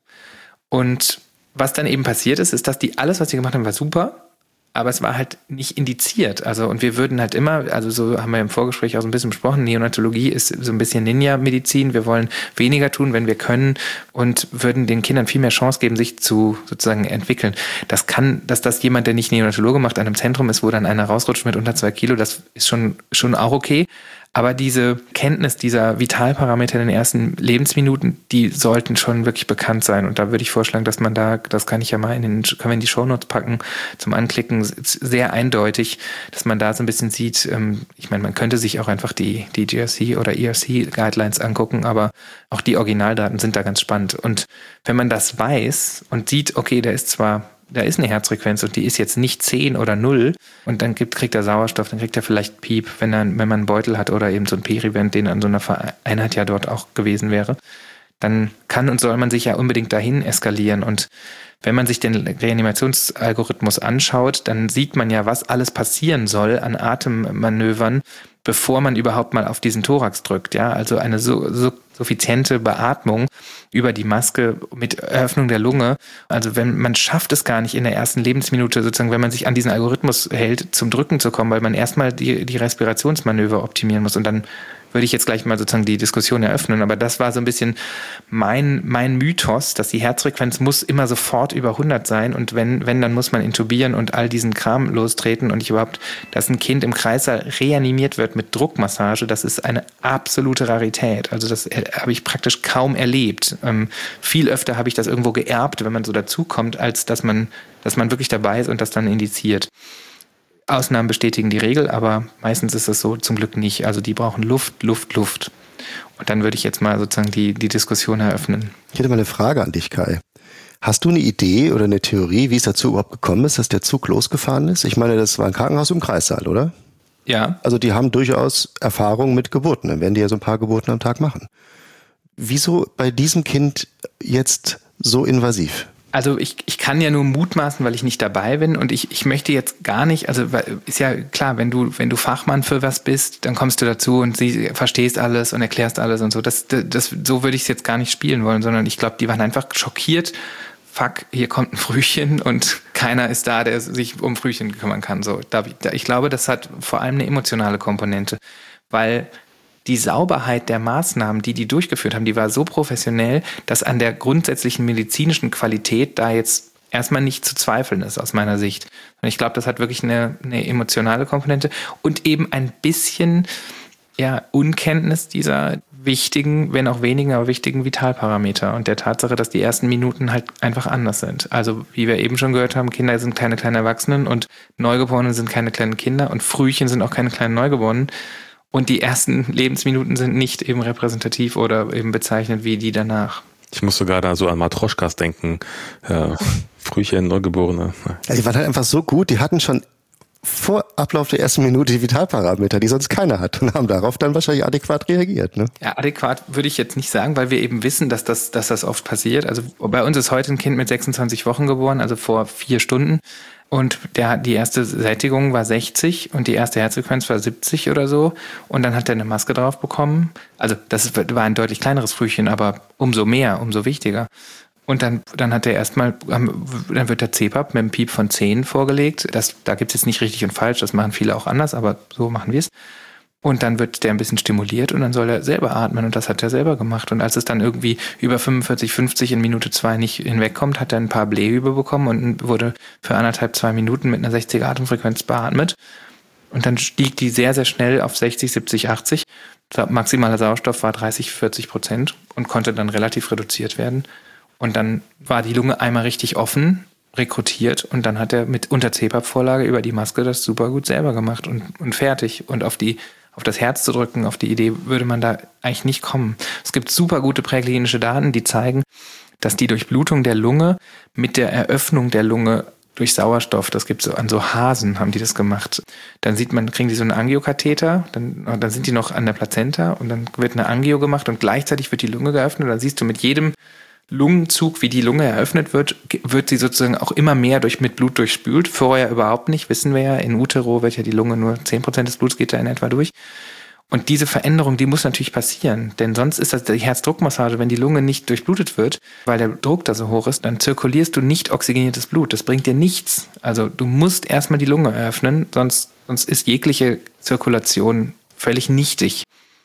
Und was dann eben passiert ist, ist, dass die alles, was die gemacht haben, war super, aber es war halt nicht indiziert. Also, und wir würden halt immer, also so haben wir im Vorgespräch auch so ein bisschen besprochen, Neonatologie ist so ein bisschen Ninja-Medizin. Wir wollen weniger tun, wenn wir können und würden den Kindern viel mehr Chance geben, sich zu sozusagen entwickeln. Das kann, dass das jemand, der nicht Neonatologe macht, an einem Zentrum ist, wo dann einer rausrutscht mit unter zwei Kilo, das ist schon, schon auch okay. Aber diese Kenntnis dieser Vitalparameter in den ersten Lebensminuten, die sollten schon wirklich bekannt sein. Und da würde ich vorschlagen, dass man da, das kann ich ja mal in den, können wir in die Shownotes packen, zum Anklicken, sehr eindeutig, dass man da so ein bisschen sieht, ich meine, man könnte sich auch einfach die, die G R C oder E R C Guidelines angucken, aber auch die Originaldaten sind da ganz spannend. Und wenn man das weiß und sieht, okay, der ist zwar da ist eine Herzfrequenz und die ist jetzt nicht zehn oder null und dann gibt, kriegt er Sauerstoff, dann kriegt er vielleicht Piep, wenn, er, wenn man einen Beutel hat oder eben so ein Perivent, den an so einer Einheit ja dort auch gewesen wäre, dann kann und soll man sich ja unbedingt dahin eskalieren. Und wenn man sich den Reanimationsalgorithmus anschaut, dann sieht man ja, was alles passieren soll an Atemmanövern, bevor man überhaupt mal auf diesen Thorax drückt. Ja, also eine so, so suffiziente Beatmung über die Maske mit Öffnung der Lunge. Also wenn man schafft es gar nicht in der ersten Lebensminute sozusagen, wenn man sich an diesen Algorithmus hält, zum Drücken zu kommen, weil man erstmal die, die Respirationsmanöver optimieren muss und dann würde ich jetzt gleich mal sozusagen die Diskussion eröffnen, aber das war so ein bisschen mein, mein Mythos, dass die Herzfrequenz muss immer sofort über hundert sein und wenn, wenn, dann muss man intubieren und all diesen Kram lostreten und ich überhaupt, dass ein Kind im Kreißsaal reanimiert wird mit Druckmassage, das ist eine absolute Rarität. Also das habe ich praktisch kaum erlebt. Ähm, viel öfter habe ich das irgendwo geerbt, wenn man so dazukommt, als dass man, dass man wirklich dabei ist und das dann indiziert. Ausnahmen bestätigen die Regel, aber meistens ist es so zum Glück nicht. Also die brauchen Luft, Luft, Luft. Und dann würde ich jetzt mal sozusagen die, die Diskussion eröffnen. Ich hätte mal eine Frage an dich, Kai. Hast du eine Idee oder eine Theorie, wie es dazu überhaupt gekommen ist, dass der Zug losgefahren ist? Ich meine, das war ein Krankenhaus im Kreissaal, oder? Ja. Also die haben durchaus Erfahrung mit Geburten. Dann werden die ja so ein paar Geburten am Tag machen. Wieso bei diesem Kind jetzt so invasiv? Also ich, ich kann ja nur mutmaßen, weil ich nicht dabei bin und ich, ich möchte jetzt gar nicht, also ist ja klar, wenn du, wenn du Fachmann für was bist, dann kommst du dazu und sie verstehst alles und erklärst alles und so. Das, das, so würde ich es jetzt gar nicht spielen wollen, sondern ich glaube, die waren einfach schockiert. Fuck, hier kommt ein Frühchen und keiner ist da, der sich um Frühchen kümmern kann. So, ich glaube, das hat vor allem eine emotionale Komponente, weil die Sauberheit der Maßnahmen, die die durchgeführt haben, die war so professionell, dass an der grundsätzlichen medizinischen Qualität da jetzt erstmal nicht zu zweifeln ist aus meiner Sicht. Und ich glaube, das hat wirklich eine, eine emotionale Komponente und eben ein bisschen ja, Unkenntnis dieser wichtigen, wenn auch wenigen, aber wichtigen Vitalparameter und der Tatsache, dass die ersten Minuten halt einfach anders sind. Also wie wir eben schon gehört haben, Kinder sind keine kleinen Erwachsenen und Neugeborene sind keine kleinen Kinder und Frühchen sind auch keine kleinen Neugeborenen. Und die ersten Lebensminuten sind nicht eben repräsentativ oder eben bezeichnet wie die danach. Ich muss sogar da so an Matroschkas denken. Äh, Frühchen, Neugeborene. Ja, die waren halt einfach so gut, die hatten schon vor Ablauf der ersten Minute die Vitalparameter, die sonst keiner hat und haben darauf dann wahrscheinlich adäquat reagiert. Ne? Ja, adäquat würde ich jetzt nicht sagen, weil wir eben wissen, dass das, dass das oft passiert. Also bei uns ist heute ein Kind mit sechsundzwanzig Wochen geboren, also vor vier Stunden. Und der, die erste Sättigung war sechzig und die erste Herzfrequenz war siebzig oder so. Und dann hat er eine Maske drauf bekommen. Also das war ein deutlich kleineres Frühchen, aber umso mehr, umso wichtiger. Und dann, dann hat er erstmal, dann wird der C PAP mit einem Piep von zehn vorgelegt. Das, da gibt es jetzt nicht richtig und falsch, das machen viele auch anders, aber so machen wir es. Und dann wird der ein bisschen stimuliert und dann soll er selber atmen und das hat er selber gemacht. Und als es dann irgendwie über fünfundvierzig, fünfzig in Minute zwei nicht hinwegkommt, hat er ein paar Blähhübe bekommen und wurde für anderthalb, zwei Minuten mit einer sechziger Atemfrequenz beatmet. Und dann stieg die sehr, sehr schnell auf sechzig, siebzig, achtzig. Maximaler Sauerstoff war dreißig, vierzig Prozent und konnte dann relativ reduziert werden. Und dann war die Lunge einmal richtig offen, rekrutiert und dann hat er mit unter C PAP-Vorlage über die Maske das super gut selber gemacht und, und fertig. Und auf die auf das Herz zu drücken, auf die Idee würde man da eigentlich nicht kommen. Es gibt super gute präklinische Daten, die zeigen, dass die Durchblutung der Lunge mit der Eröffnung der Lunge durch Sauerstoff, das gibt es so an so Hasen, haben die das gemacht. Dann sieht man, kriegen die so einen Angiokatheter, dann, dann sind die noch an der Plazenta und dann wird eine Angio gemacht und gleichzeitig wird die Lunge geöffnet und dann siehst du mit jedem Lungenzug, wie die Lunge eröffnet wird, wird sie sozusagen auch immer mehr durch, mit Blut durchspült. Vorher überhaupt nicht, wissen wir ja. In Utero wird ja die Lunge nur zehn Prozent des Bluts geht da in etwa durch. Und diese Veränderung, die muss natürlich passieren. Denn sonst ist das die Herzdruckmassage, wenn die Lunge nicht durchblutet wird, weil der Druck da so hoch ist, dann zirkulierst du nicht oxygeniertes Blut. Das bringt dir nichts. Also du musst erstmal die Lunge eröffnen, sonst, sonst ist jegliche Zirkulation völlig nichtig.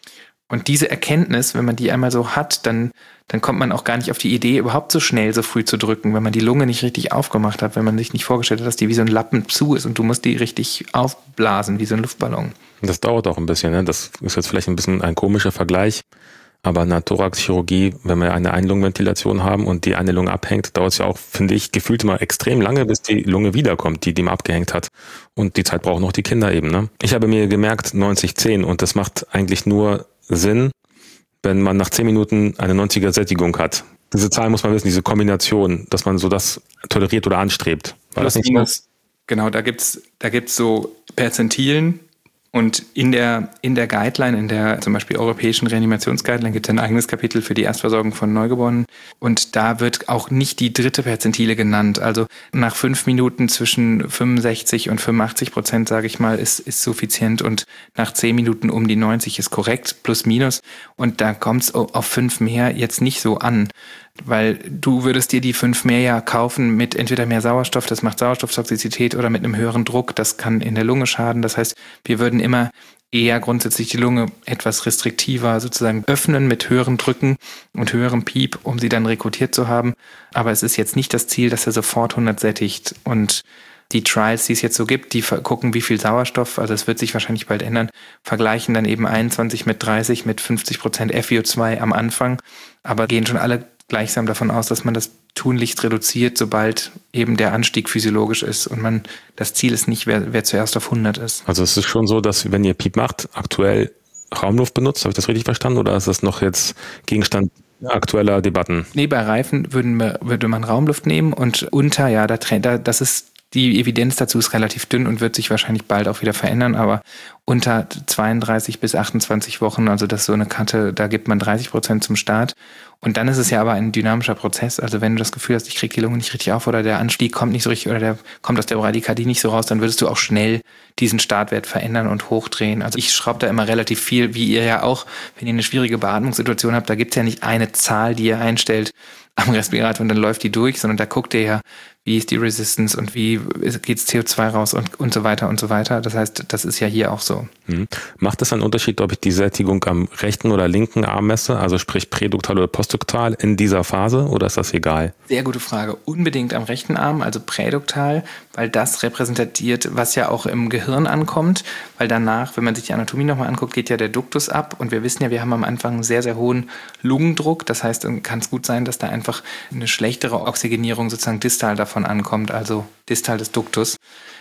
Und diese Erkenntnis, wenn man die einmal so hat, dann, dann kommt man auch gar nicht auf die Idee, überhaupt so schnell so früh zu drücken, wenn man die Lunge nicht richtig aufgemacht hat, wenn man sich nicht vorgestellt hat, dass die wie so ein Lappen zu ist und du musst die richtig aufblasen, wie so ein Luftballon. Das dauert auch ein bisschen, ne? Das ist jetzt vielleicht ein bisschen ein komischer Vergleich, aber in der Thoraxchirurgie, wenn wir eine Einlungenventilation haben und die eine Lunge abhängt, dauert es ja auch, finde ich, gefühlt immer extrem lange, bis die Lunge wiederkommt, die die mal abgehängt hat. Und die Zeit brauchen auch die Kinder eben, ne? Ich habe mir gemerkt, neunzig zehn und das macht eigentlich nur Sinn, wenn man nach zehn Minuten eine neunziger Sättigung hat. Diese Zahl muss man wissen, diese Kombination, dass man so das toleriert oder anstrebt. War das nicht so? Genau, da gibt's da gibt's so Perzentilen und in der in der Guideline, in der zum Beispiel europäischen Reanimationsguideline gibt es ein eigenes Kapitel für die Erstversorgung von Neugeborenen und da wird auch nicht die dritte Perzentile genannt. Also nach fünf Minuten zwischen fünfundsechzig und fünfundachtzig Prozent, sage ich mal, ist ist suffizient und nach zehn Minuten um die neunzig ist korrekt, plus minus. Und da kommt es auf fünf mehr jetzt nicht so an. Weil du würdest dir die fünf mehr ja kaufen mit entweder mehr Sauerstoff, das macht Sauerstofftoxizität, oder mit einem höheren Druck, das kann in der Lunge schaden. Das heißt, wir würden immer eher grundsätzlich die Lunge etwas restriktiver sozusagen öffnen mit höheren Drücken und höherem Piep, um sie dann rekrutiert zu haben. Aber es ist jetzt nicht das Ziel, dass er sofort hundert sättigt. Und die Trials, die es jetzt so gibt, die gucken, wie viel Sauerstoff, also es wird sich wahrscheinlich bald ändern, vergleichen dann eben einundzwanzig mit dreißig mit fünfzig Prozent F I O zwei am Anfang, aber gehen schon alle gleichsam davon aus, dass man das tunlichst reduziert, sobald eben der Anstieg physiologisch ist und man, das Ziel ist nicht, wer, wer zuerst auf hundert ist. Also es ist schon so, dass wenn ihr Piep macht, aktuell Raumluft benutzt, habe ich das richtig verstanden, oder ist das noch jetzt Gegenstand aktueller Debatten? Nee, bei Reifen würden wir, würde man Raumluft nehmen und unter, ja, da, da, das ist, die Evidenz dazu ist relativ dünn und wird sich wahrscheinlich bald auch wieder verändern, aber unter zweiunddreißig bis achtundzwanzig Wochen, also das ist so eine Kante, da gibt man dreißig Prozent zum Start. Und dann ist es ja aber ein dynamischer Prozess. Also wenn du das Gefühl hast, ich kriege die Lunge nicht richtig auf oder der Anstieg kommt nicht so richtig oder der kommt aus der Bradykardie nicht so raus, dann würdest du auch schnell diesen Startwert verändern und hochdrehen. Also ich schraube da immer relativ viel, wie ihr ja auch, wenn ihr eine schwierige Beatmungssituation habt, da gibt es ja nicht eine Zahl, die ihr einstellt am Respirator und dann läuft die durch, sondern da guckt ihr ja, wie ist die Resistance und wie geht C O zwei raus und, und so weiter und so weiter. Das heißt, das ist ja hier auch so. Mhm. Macht es einen Unterschied, ob ich die Sättigung am rechten oder linken Arm messe, also sprich präduktal oder postduktal in dieser Phase, oder ist das egal? Sehr gute Frage. Unbedingt am rechten Arm, also präduktal, weil das repräsentiert, was ja auch im Gehirn ankommt, weil danach, wenn man sich die Anatomie nochmal anguckt, geht ja der Duktus ab und wir wissen ja, wir haben am Anfang einen sehr, sehr hohen Lungendruck. Das heißt, dann kann es gut sein, dass da einfach eine schlechtere Oxygenierung sozusagen distal davon ankommt, also distal des Duktus.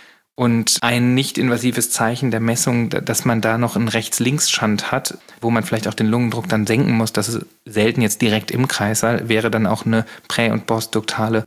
Und ein nicht invasives Zeichen der Messung, dass man da noch einen Rechts-Links-Schand hat, wo man vielleicht auch den Lungendruck dann senken muss, das ist selten jetzt direkt im Kreißsaal, wäre dann auch eine prä- und postduktale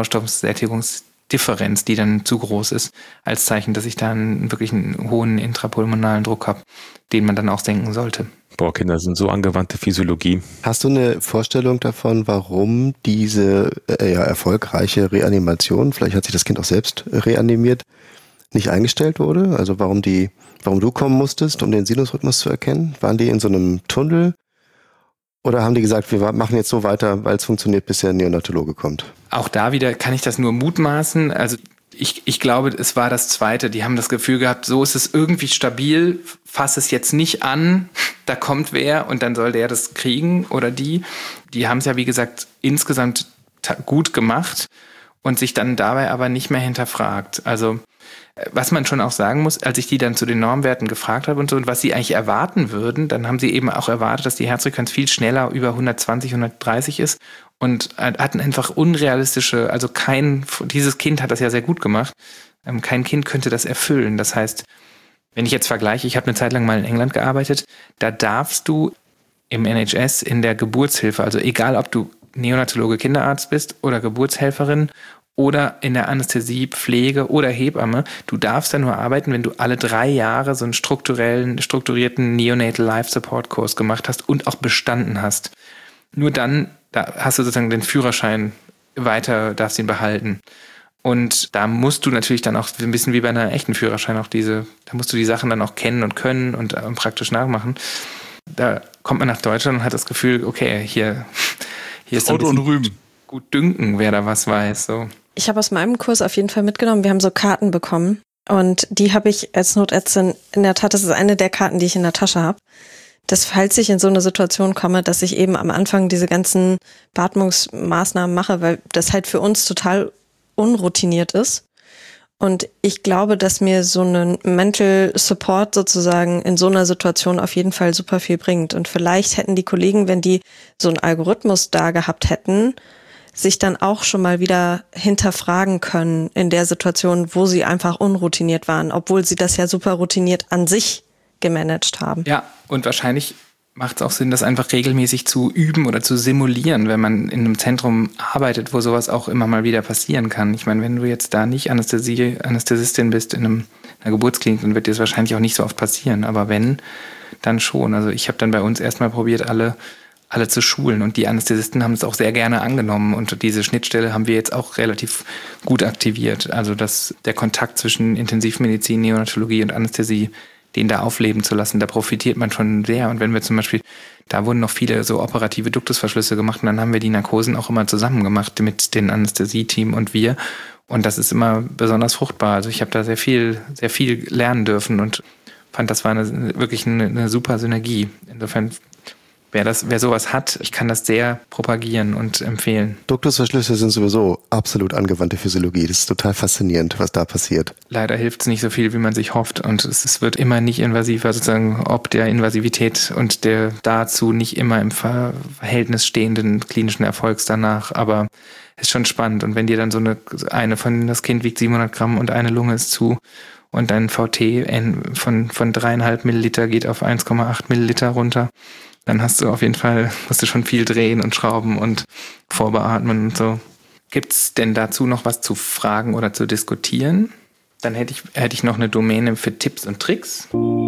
Sauerstoffsättigungsdifferenz, die dann zu groß ist, als Zeichen, dass ich da einen wirklich einen hohen intrapulmonalen Druck habe, den man dann auch senken sollte. Boah, Kinder, das sind so angewandte Physiologie. Hast du eine Vorstellung davon, warum diese äh, ja, erfolgreiche Reanimation, vielleicht hat sich das Kind auch selbst reanimiert, nicht eingestellt wurde? Also warum die, warum du kommen musstest, um den Sinusrhythmus zu erkennen? Waren die in so einem Tunnel? Oder haben die gesagt, wir machen jetzt so weiter, weil es funktioniert, bis der Neonatologe kommt? Auch da wieder kann ich das nur mutmaßen. Also ich, ich glaube, es war das Zweite. Die haben das Gefühl gehabt, so ist es irgendwie stabil, fass es jetzt nicht an, da kommt wer und dann soll der das kriegen oder die. Die haben es ja, wie gesagt, insgesamt gut gemacht und sich dann dabei aber nicht mehr hinterfragt. Also Was man schon auch sagen muss, als ich die dann zu den Normwerten gefragt habe und so und was sie eigentlich erwarten würden, dann haben sie eben auch erwartet, dass die Herzfrequenz viel schneller über hundertzwanzig, hundertdreißig ist und hatten einfach unrealistische, also kein, dieses Kind hat das ja sehr gut gemacht, kein Kind könnte das erfüllen. Das heißt, wenn ich jetzt vergleiche, ich habe eine Zeit lang mal in England gearbeitet, da darfst du im N H S in der Geburtshilfe, also egal ob du Neonatologe, Kinderarzt bist oder Geburtshelferin oder in der Anästhesie, Pflege oder Hebamme, du darfst da nur arbeiten, wenn du alle drei Jahre so einen strukturellen, strukturierten Neonatal Life Support Kurs gemacht hast und auch bestanden hast. Nur dann da hast du sozusagen den Führerschein weiter, darfst ihn behalten. Und da musst du natürlich dann auch ein bisschen wie bei einer echten Führerschein auch diese, da musst du die Sachen dann auch kennen und können und äh, praktisch nachmachen. Da kommt man nach Deutschland und hat das Gefühl, okay, hier, hier ist so ein und Rüben. Gut dünken, wer da was weiß. So. Ich habe aus meinem Kurs auf jeden Fall mitgenommen, wir haben so Karten bekommen und die habe ich als Notärztin, in der Tat, das ist eine der Karten, die ich in der Tasche habe, dass falls ich in so eine Situation komme, dass ich eben am Anfang diese ganzen Beatmungsmaßnahmen mache, weil das halt für uns total unroutiniert ist. Und ich glaube, dass mir so ein Mental Support sozusagen in so einer Situation auf jeden Fall super viel bringt. Und vielleicht hätten die Kollegen, wenn die so einen Algorithmus da gehabt hätten, sich dann auch schon mal wieder hinterfragen können in der Situation, wo sie einfach unroutiniert waren, obwohl sie das ja super routiniert an sich gemanagt haben. Ja, und wahrscheinlich macht es auch Sinn, das einfach regelmäßig zu üben oder zu simulieren, wenn man in einem Zentrum arbeitet, wo sowas auch immer mal wieder passieren kann. Ich meine, wenn du jetzt da nicht Anästhesie, Anästhesistin bist in einem, einer Geburtsklinik, dann wird dir das wahrscheinlich auch nicht so oft passieren. Aber wenn, dann schon. Also ich habe dann bei uns erstmal probiert, alle alle zu schulen. Und die Anästhesisten haben es auch sehr gerne angenommen. Und diese Schnittstelle haben wir jetzt auch relativ gut aktiviert. Also dass der Kontakt zwischen Intensivmedizin, Neonatologie und Anästhesie, den da aufleben zu lassen, da profitiert man schon sehr. Und wenn wir zum Beispiel, da wurden noch viele so operative Duktusverschlüsse gemacht und dann haben wir die Narkosen auch immer zusammen gemacht mit den Anästhesie-Team und wir. Und das ist immer besonders fruchtbar. Also ich habe da sehr viel, sehr viel lernen dürfen und fand, das war eine, wirklich eine, eine super Synergie. Insofern, wer das, wer sowas hat, ich kann das sehr propagieren und empfehlen. Duktusverschlüsse sind sowieso absolut angewandte Physiologie. Das ist total faszinierend, was da passiert. Leider hilft es nicht so viel, wie man sich hofft. Und es, es wird immer nicht invasiver, sozusagen, ob der Invasivität und der dazu nicht immer im Verhältnis stehenden klinischen Erfolgs danach. Aber es ist schon spannend. Und wenn dir dann so eine, eine von, das Kind wiegt siebenhundert Gramm und eine Lunge ist zu und dein V T von, von dreieinhalb Milliliter geht auf eins Komma acht Milliliter runter, dann hast du auf jeden Fall, musst du schon viel drehen und schrauben und vorbeatmen und so. Gibt's denn dazu noch was zu fragen oder zu diskutieren? Dann hätte ich, hätte ich noch eine Domäne für Tipps und Tricks.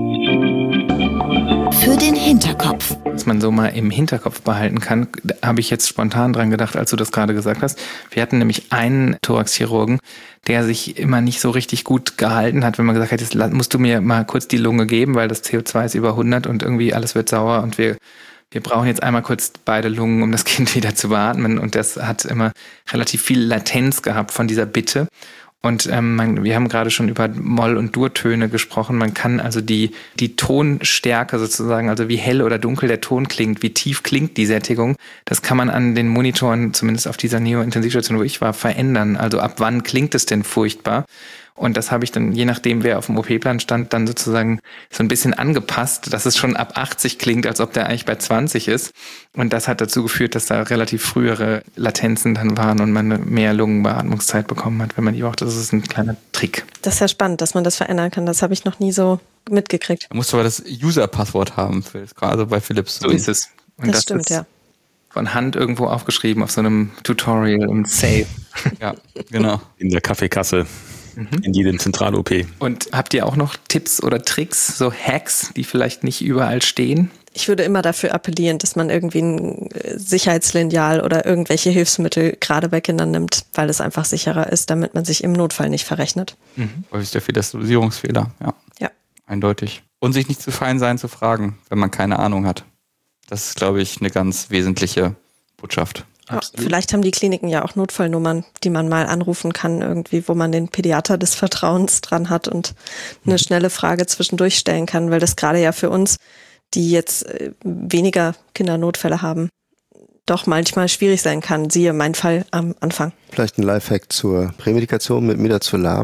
Für den Hinterkopf. Was man so mal im Hinterkopf behalten kann, da habe ich jetzt spontan dran gedacht, als du das gerade gesagt hast. Wir hatten nämlich einen Thoraxchirurgen, der sich immer nicht so richtig gut gehalten hat, wenn man gesagt hat, jetzt musst du mir mal kurz die Lunge geben, weil das C O zwei ist über hundert und irgendwie alles wird sauer und wir wir brauchen jetzt einmal kurz beide Lungen, um das Kind wieder zu beatmen. Und das hat immer relativ viel Latenz gehabt von dieser Bitte. Und ähm, man, wir haben gerade schon über Moll- und Durtöne gesprochen. Man kann also die, die Tonstärke sozusagen, also wie hell oder dunkel der Ton klingt, wie tief klingt die Sättigung, das kann man an den Monitoren, zumindest auf dieser Neo-Intensivstation, wo ich war, verändern. Also ab wann klingt es denn furchtbar? Und das habe ich dann, je nachdem, wer auf dem O P-Plan stand, dann sozusagen so ein bisschen angepasst, dass es schon ab achtzig klingt, als ob der eigentlich bei zwanzig ist. Und das hat dazu geführt, dass da relativ frühere Latenzen dann waren und man mehr Lungenbeatmungszeit bekommen hat, wenn man die braucht. Das ist ein kleiner Trick. Das ist ja spannend, dass man das verändern kann. Das habe ich noch nie so mitgekriegt. Da musst du aber das User-Passwort haben, für das, also bei Philips. So ist es. Und das, das stimmt, ist ja. Von Hand irgendwo aufgeschrieben auf so einem Tutorial im Safe. Ja, genau. In der Kaffeekasse. In jedem Zentral-O P. Und habt ihr auch noch Tipps oder Tricks, so Hacks, die vielleicht nicht überall stehen? Ich würde immer dafür appellieren, dass man irgendwie ein Sicherheitslineal oder irgendwelche Hilfsmittel gerade bei Kindern nimmt, weil es einfach sicherer ist, damit man sich im Notfall nicht verrechnet. Mhm. Häufig der Fehler ist der Dosierungsfehler, ja. Ja. Eindeutig. Und sich nicht zu fein sein zu fragen, wenn man keine Ahnung hat. Das ist, glaube ich, eine ganz wesentliche Botschaft. Ja, vielleicht haben die Kliniken ja auch Notfallnummern, die man mal anrufen kann, irgendwie, wo man den Pädiater des Vertrauens dran hat und eine schnelle Frage zwischendurch stellen kann, weil das gerade ja für uns, die jetzt weniger Kindernotfälle haben, doch manchmal schwierig sein kann. Siehe mein Fall am Anfang. Vielleicht ein Lifehack zur Prämedikation mit Midazolam.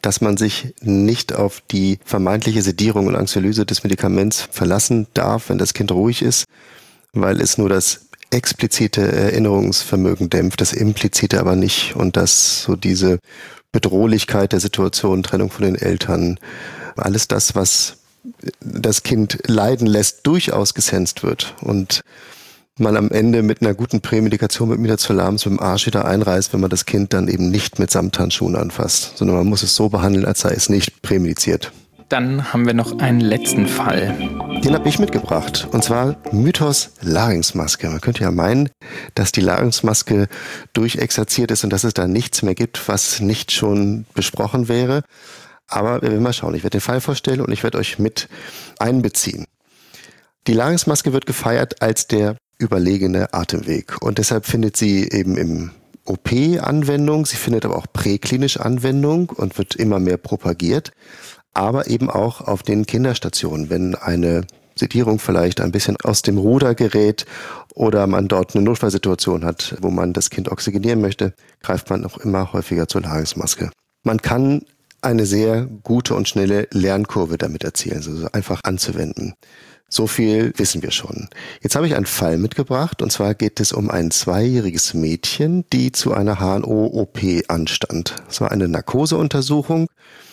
dass man sich nicht auf die vermeintliche Sedierung und Anxiolyse des Medikaments verlassen darf, wenn das Kind ruhig ist, weil es nur das explizite Erinnerungsvermögen dämpft, das implizite aber nicht, und dass so diese Bedrohlichkeit der Situation, Trennung von den Eltern, alles das, was das Kind leiden lässt, durchaus gesensed wird und man am Ende mit einer guten Prämedikation mit Midazolam mit dem Arsch wieder einreißt, wenn man das Kind dann eben nicht mit Samthandschuhen anfasst, sondern man muss es so behandeln, als sei es nicht prämediziert. Dann haben wir noch einen letzten Fall. Den habe ich mitgebracht, und zwar Mythos Larynxmaske. Man könnte ja meinen, dass die Larynxmaske durchexerziert ist und dass es da nichts mehr gibt, was nicht schon besprochen wäre. Aber wir werden mal schauen. Ich werde den Fall vorstellen und ich werde euch mit einbeziehen. Die Larynxmaske wird gefeiert als der überlegene Atemweg und deshalb findet sie eben im O P Anwendung, sie findet aber auch präklinisch Anwendung und wird immer mehr propagiert, aber eben auch auf den Kinderstationen, wenn eine Sedierung vielleicht ein bisschen aus dem Ruder gerät oder man dort eine Notfallsituation hat, wo man das Kind oxygenieren möchte, greift man auch immer häufiger zur Larynxmaske. Man kann eine sehr gute und schnelle Lernkurve damit erzielen, also einfach anzuwenden. So viel wissen wir schon. Jetzt habe ich einen Fall mitgebracht, und zwar geht es um ein zweijähriges Mädchen, die zu einer H N O-O P anstand. Es war eine Narkoseuntersuchung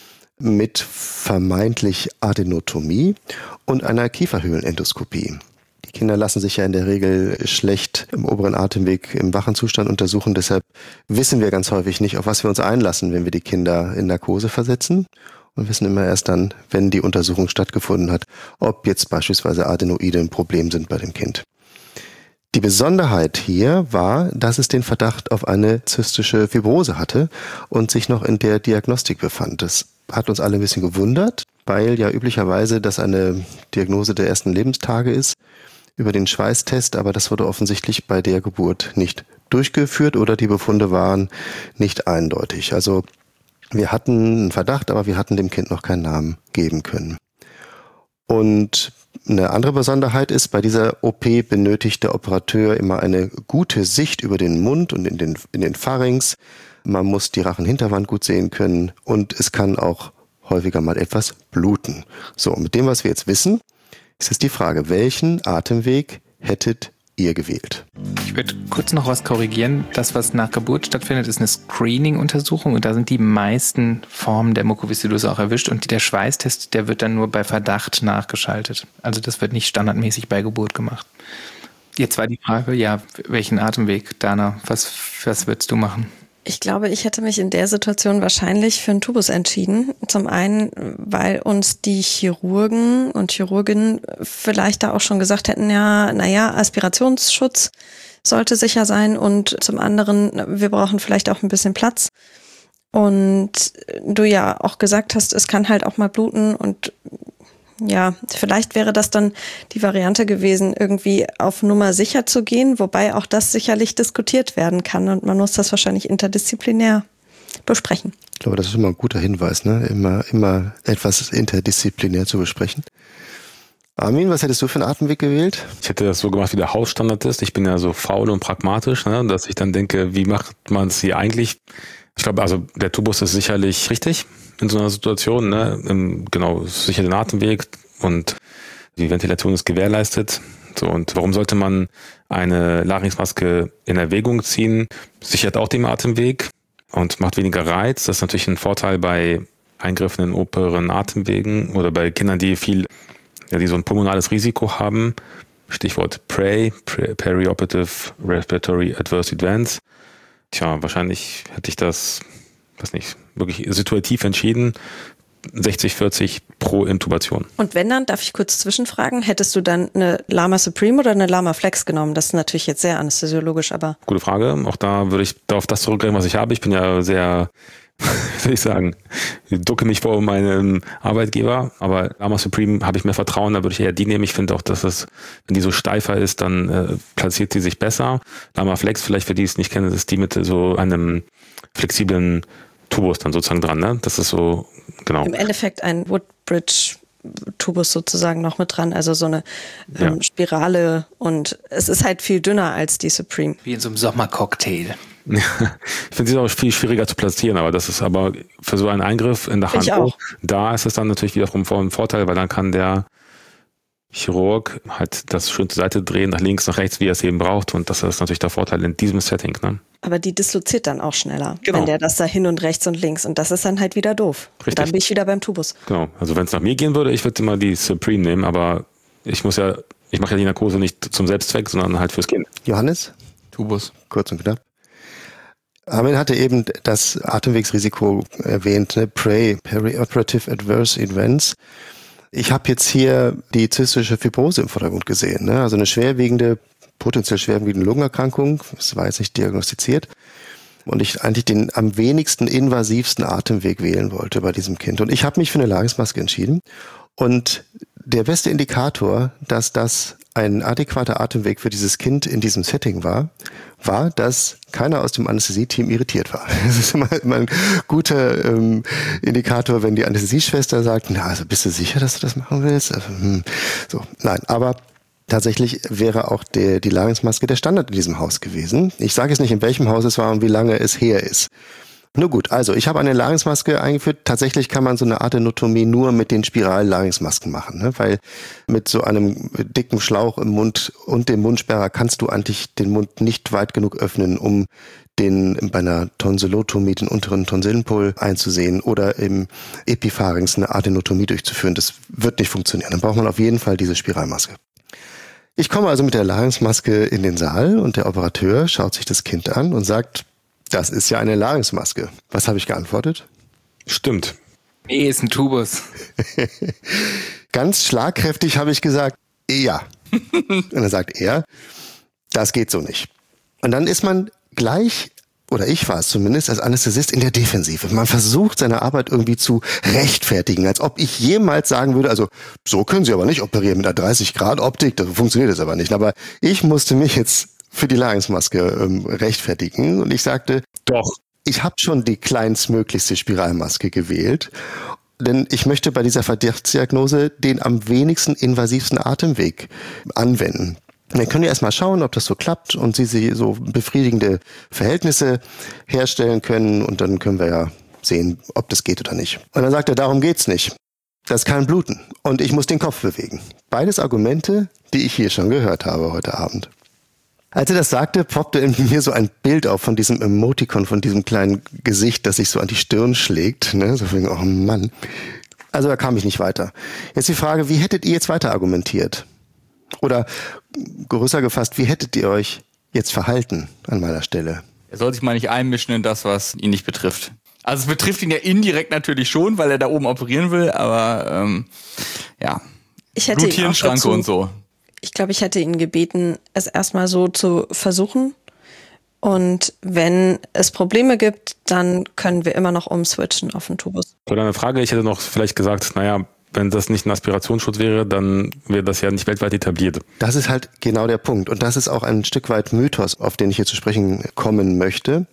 mit vermeintlich Adenotomie und einer Kieferhöhlenendoskopie. Die Kinder lassen sich ja in der Regel schlecht im oberen Atemweg im wachen Zustand untersuchen. Deshalb wissen wir ganz häufig nicht, auf was wir uns einlassen, wenn wir die Kinder in Narkose versetzen. Und wissen immer erst dann, wenn die Untersuchung stattgefunden hat, ob jetzt beispielsweise Adenoide ein Problem sind bei dem Kind. Die Besonderheit hier war, dass es den Verdacht auf eine zystische Fibrose hatte und sich noch in der Diagnostik befand. Das hat uns alle ein bisschen gewundert, weil ja üblicherweise das eine Diagnose der ersten Lebenstage ist über den Schweißtest, aber das wurde offensichtlich bei der Geburt nicht durchgeführt oder die Befunde waren nicht eindeutig. Also wir hatten einen Verdacht, aber wir hatten dem Kind noch keinen Namen geben können. Und eine andere Besonderheit ist, bei dieser O P benötigt der Operateur immer eine gute Sicht über den Mund und in den, in den Pharynx. Man muss die Rachenhinterwand gut sehen können und es kann auch häufiger mal etwas bluten. So, mit dem, was wir jetzt wissen, ist jetzt die Frage, welchen Atemweg hättet ihr gewählt? Ich würde kurz noch was korrigieren. Das, was nach Geburt stattfindet, ist eine Screening-Untersuchung und da sind die meisten Formen der Mukoviszidose auch erwischt und der Schweißtest, der wird dann nur bei Verdacht nachgeschaltet. Also das wird nicht standardmäßig bei Geburt gemacht. Jetzt war die Frage, ja, welchen Atemweg, Dana, was, was würdest du machen? Ich glaube, ich hätte mich in der Situation wahrscheinlich für einen Tubus entschieden. Zum einen, weil uns die Chirurgen und Chirurginnen vielleicht da auch schon gesagt hätten, ja, naja, Aspirationsschutz sollte sicher sein und zum anderen, wir brauchen vielleicht auch ein bisschen Platz. Und du ja auch gesagt hast, es kann halt auch mal bluten und ja, vielleicht wäre das dann die Variante gewesen, irgendwie auf Nummer sicher zu gehen, wobei auch das sicherlich diskutiert werden kann und man muss das wahrscheinlich interdisziplinär besprechen. Ich glaube, das ist immer ein guter Hinweis, ne? Immer, immer etwas interdisziplinär zu besprechen. Armin, was hättest du für einen Atemweg gewählt? Ich hätte das so gemacht, wie der Hausstandard ist. Ich bin ja so faul und pragmatisch, ne? Dass ich dann denke, wie macht man es hier eigentlich? Ich glaube, also der Tubus ist sicherlich richtig in so einer Situation, ne? Genau, sicher den Atemweg und die Ventilation ist gewährleistet. So, und warum sollte man eine Larynxmaske in Erwägung ziehen? Sichert auch den Atemweg und macht weniger Reiz. Das ist natürlich ein Vorteil bei Eingriffen in oberen Atemwegen oder bei Kindern, die viel, ja, die so ein pulmonales Risiko haben. Stichwort P R E, Perioperative Respiratory Adverse Events. Tja, wahrscheinlich hätte ich das, weiß nicht, wirklich situativ entschieden. sechzig vierzig pro Intubation. Und wenn dann, darf ich kurz zwischenfragen, hättest du dann eine Lama Supreme oder eine Lama Flex genommen? Das ist natürlich jetzt sehr anästhesiologisch, aber... Gute Frage. Auch da würde ich auf das zurückgreifen, was ich habe. Ich bin ja sehr, wie soll ich sagen, ich ducke mich vor meinem Arbeitgeber, aber Lama Supreme habe ich mehr Vertrauen, da würde ich eher die nehmen. Ich finde auch, dass es, wenn die so steifer ist, dann äh, platziert sie sich besser. Lama Flex, vielleicht für die es nicht kennen, das ist die mit so einem flexiblen Tubus dann sozusagen dran, ne? Das ist so, genau. Im Endeffekt ein Woodbridge-Tubus sozusagen noch mit dran, also so eine ähm, ja. Spirale und es ist halt viel dünner als die Supreme. Wie in so einem Sommercocktail. Ich finde es auch viel schwieriger zu platzieren, aber das ist aber für so einen Eingriff in der Hand, da ist es dann natürlich wiederum ein Vorteil, weil dann kann der Chirurg halt das schön zur Seite drehen, nach links, nach rechts, wie er es eben braucht, und das ist natürlich der Vorteil in diesem Setting. Ne? Aber die disloziert dann auch schneller, genau. wenn der das da hin und rechts und links, und das ist dann halt wieder doof. Richtig. Dann bin ich wieder beim Tubus. Genau, also wenn es nach mir gehen würde, ich würde immer die Supreme nehmen, aber ich muss ja, ich mache ja die Narkose nicht zum Selbstzweck, sondern halt fürs Kind. Johannes? Tubus. Kurz und knapp. Armin hatte eben das Atemwegsrisiko erwähnt, ne? P R E, Perioperative Adverse Events. Ich habe jetzt hier die zystische Fibrose im Vordergrund gesehen, ne? Also eine schwerwiegende, potenziell schwerwiegende Lungenerkrankung, das war jetzt nicht diagnostiziert, und ich eigentlich den am wenigsten invasivsten Atemweg wählen wollte bei diesem Kind. Und ich habe mich für eine Larynxmaske entschieden, und der beste Indikator, dass das ein adäquater Atemweg für dieses Kind in diesem Setting war, war, dass keiner aus dem Anästhesie-Team irritiert war. Das ist immer, immer ein guter ähm, Indikator, wenn die Anästhesieschwester sagt, na, also bist du sicher, dass du das machen willst? Also, hm, so, nein, aber tatsächlich wäre auch der, die Larynxmaske der Standard in diesem Haus gewesen. Ich sage jetzt nicht, in welchem Haus es war und wie lange es her ist. Nur gut, also ich habe eine Larynxmaske eingeführt. Tatsächlich kann man so eine Adenotomie nur mit den Spiral-Larynxmasken machen, ne? Weil mit so einem dicken Schlauch im Mund und dem Mundsperrer kannst du eigentlich den Mund nicht weit genug öffnen, um den bei einer Tonsillotomie den unteren Tonsillenpol einzusehen oder im Epipharynx eine Adenotomie durchzuführen. Das wird nicht funktionieren. Dann braucht man auf jeden Fall diese Spiralmaske. Ich komme also mit der Larynxmaske in den Saal, und der Operateur schaut sich das Kind an und sagt: Das ist ja eine Larynxmaske. Was habe ich geantwortet? Stimmt. Nee, ist ein Tubus. Ganz schlagkräftig habe ich gesagt, ja. Und dann sagt er, das geht so nicht. Und dann ist man gleich, oder ich war es zumindest, als Anästhesist in der Defensive. Man versucht, seine Arbeit irgendwie zu rechtfertigen, als ob ich jemals sagen würde, also so können Sie aber nicht operieren mit einer dreißig Grad Optik, das funktioniert das aber nicht. Aber ich musste mich jetzt für die Larynxmaske ähm, rechtfertigen, und ich sagte, doch, ich habe schon die kleinstmöglichste Spiralmaske gewählt, denn ich möchte bei dieser Verdachtsdiagnose den am wenigsten invasivsten Atemweg anwenden. Wir können ja erstmal schauen, ob das so klappt und Sie, Sie so befriedigende Verhältnisse herstellen können, und dann können wir ja sehen, ob das geht oder nicht. Und dann sagt er, darum geht's nicht. Das kann bluten und ich muss den Kopf bewegen. Beides Argumente, die ich hier schon gehört habe heute Abend. Als er das sagte, poppte in mir so ein Bild auf von diesem Emoticon, von diesem kleinen Gesicht, das sich so an die Stirn schlägt. Ne? So wegen, oh Mann. Also da kam ich nicht weiter. Jetzt die Frage, wie hättet ihr jetzt weiter argumentiert? Oder größer gefasst, wie hättet ihr euch jetzt verhalten an meiner Stelle? Er soll sich mal nicht einmischen in das, was ihn nicht betrifft. Also es betrifft ihn ja indirekt natürlich schon, weil er da oben operieren will, aber ähm, ja, ich hätte Blut-Hirn-Schranke und so. Ich glaube, ich hätte ihn gebeten, es erstmal so zu versuchen. Und wenn es Probleme gibt, dann können wir immer noch umswitchen auf den Tubus. Oder eine Frage, ich hätte noch vielleicht gesagt, naja, wenn das nicht ein Aspirationsschutz wäre, dann wäre das ja nicht weltweit etabliert. Das ist halt genau der Punkt. Und das ist auch ein Stück weit Mythos, auf den ich hier zu sprechen kommen möchte.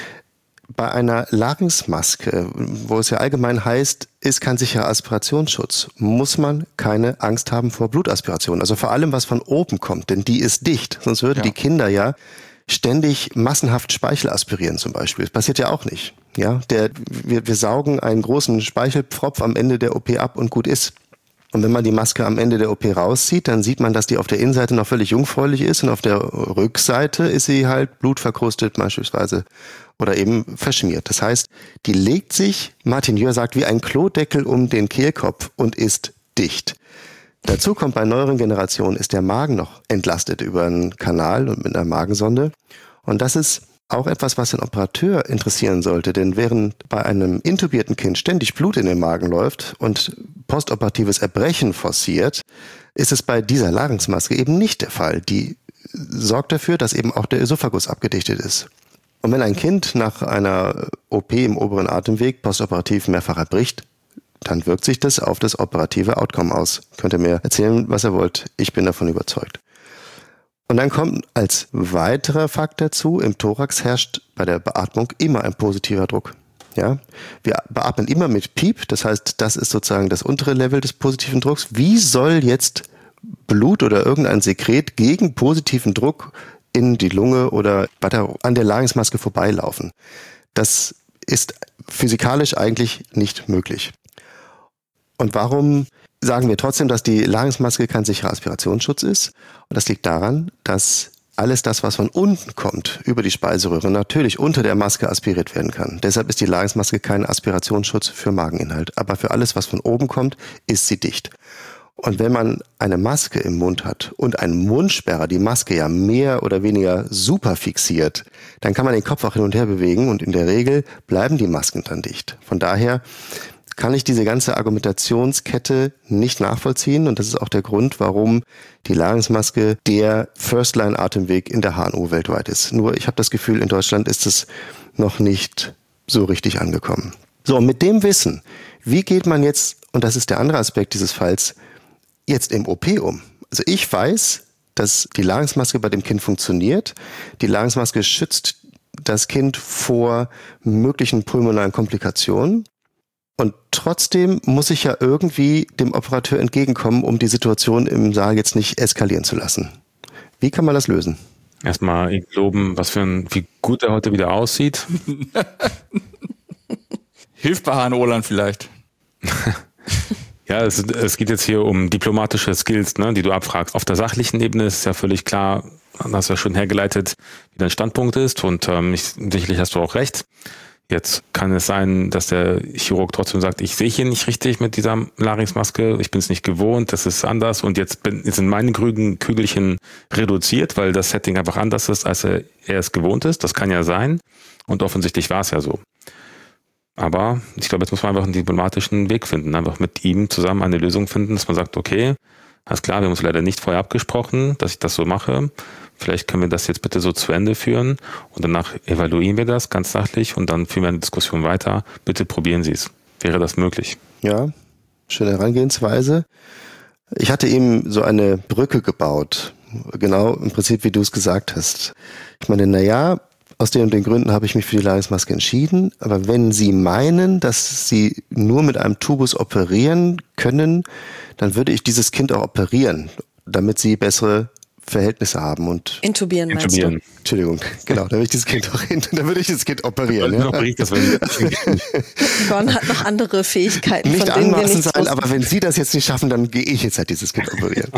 Bei einer Larynxmaske, wo es ja allgemein heißt, ist kein sicherer Aspirationsschutz, muss man keine Angst haben vor Blutaspiration. Also vor allem, was von oben kommt, denn die ist dicht. Sonst würden ja. die Kinder ja ständig massenhaft Speichel aspirieren zum Beispiel. Das passiert ja auch nicht. Ja, der, wir, wir saugen einen großen Speichelpfropf am Ende der O P ab und gut ist. Und wenn man die Maske am Ende der O P rauszieht, dann sieht man, dass die auf der Innenseite noch völlig jungfräulich ist und auf der Rückseite ist sie halt blutverkrustet beispielsweise oder eben verschmiert. Das heißt, die legt sich, Martin Jör sagt, wie ein Klodeckel um den Kehlkopf und ist dicht. Dazu kommt, bei neueren Generationen ist der Magen noch entlastet über einen Kanal und mit einer Magensonde. Und das ist auch etwas, was den Operateur interessieren sollte, denn während bei einem intubierten Kind ständig Blut in den Magen läuft und postoperatives Erbrechen forciert, ist es bei dieser Larynxmaske eben nicht der Fall. Die sorgt dafür, dass eben auch der Ösophagus abgedichtet ist. Und wenn ein Kind nach einer O P im oberen Atemweg postoperativ mehrfach erbricht, dann wirkt sich das auf das operative Outcome aus. Könnt ihr mir erzählen, was ihr wollt. Ich bin davon überzeugt. Und dann kommt als weiterer Fakt dazu, im Thorax herrscht bei der Beatmung immer ein positiver Druck. Ja, wir beatmen immer mit Piep, das heißt, das ist sozusagen das untere Level des positiven Drucks. Wie soll jetzt Blut oder irgendein Sekret gegen positiven Druck in die Lunge oder weiter an der Larynxmaske vorbeilaufen. Das ist physikalisch eigentlich nicht möglich. Und warum sagen wir trotzdem, dass die Larynxmaske kein sicherer Aspirationsschutz ist? Und das liegt daran, dass alles das, was von unten kommt, über die Speiseröhre, natürlich unter der Maske aspiriert werden kann. Deshalb ist die Larynxmaske kein Aspirationsschutz für Mageninhalt. Aber für alles, was von oben kommt, ist sie dicht. Und wenn man eine Maske im Mund hat und einen Mundsperrer die Maske ja mehr oder weniger super fixiert, dann kann man den Kopf auch hin und her bewegen und in der Regel bleiben die Masken dann dicht. Von daher kann ich diese ganze Argumentationskette nicht nachvollziehen und das ist auch der Grund, warum die Larynxmaske der First-Line-Atemweg in der H N O weltweit ist. Nur ich habe das Gefühl, in Deutschland ist es noch nicht so richtig angekommen. So, und mit dem Wissen, wie geht man jetzt, und das ist der andere Aspekt dieses Falls, jetzt im O P um? Also ich weiß, dass die Larynxmaske bei dem Kind funktioniert. Die Larynxmaske schützt das Kind vor möglichen pulmonalen Komplikationen. Und trotzdem muss ich ja irgendwie dem Operateur entgegenkommen, um die Situation im Saal jetzt nicht eskalieren zu lassen. Wie kann man das lösen? Erstmal loben, was für ein, wie gut er heute wieder aussieht. Hilft bei Herrn Oland vielleicht. Ja, es, es geht jetzt hier um diplomatische Skills, ne, die du abfragst. Auf der sachlichen Ebene ist ja völlig klar, hast du ja schon hergeleitet, wie dein Standpunkt ist und ähm, ich, sicherlich hast du auch recht. Jetzt kann es sein, dass der Chirurg trotzdem sagt, ich sehe hier nicht richtig mit dieser Larynxmaske, ich bin es nicht gewohnt, das ist anders und jetzt bin, sind meine grünen Kügelchen reduziert, weil das Setting einfach anders ist, als er, er es gewohnt ist. Das kann ja sein und offensichtlich war es ja so. Aber ich glaube, jetzt muss man einfach einen diplomatischen Weg finden, einfach mit ihm zusammen eine Lösung finden, dass man sagt, okay, alles klar, wir haben uns leider nicht vorher abgesprochen, dass ich das so mache. Vielleicht können wir das jetzt bitte so zu Ende führen und danach evaluieren wir das ganz sachlich und dann führen wir eine Diskussion weiter. Bitte probieren Sie es. Wäre das möglich? Ja, schöne Herangehensweise. Ich hatte ihm so eine Brücke gebaut, genau im Prinzip, wie du es gesagt hast. Ich meine, na ja, aus den und den Gründen habe ich mich für die Larynxmaske entschieden, aber wenn Sie meinen, dass Sie nur mit einem Tubus operieren können, dann würde ich dieses Kind auch operieren, damit Sie bessere Verhältnisse haben und intubieren, meinst intubieren. du? Entschuldigung, genau, da würde ich dieses Kind auch hin, da würde ich das Kind operieren. Ja. Gordon hat noch andere Fähigkeiten, nicht von denen wir anmaßend nichts sein, wussten. aber wenn Sie das jetzt nicht schaffen, dann gehe ich jetzt halt dieses Kind operieren.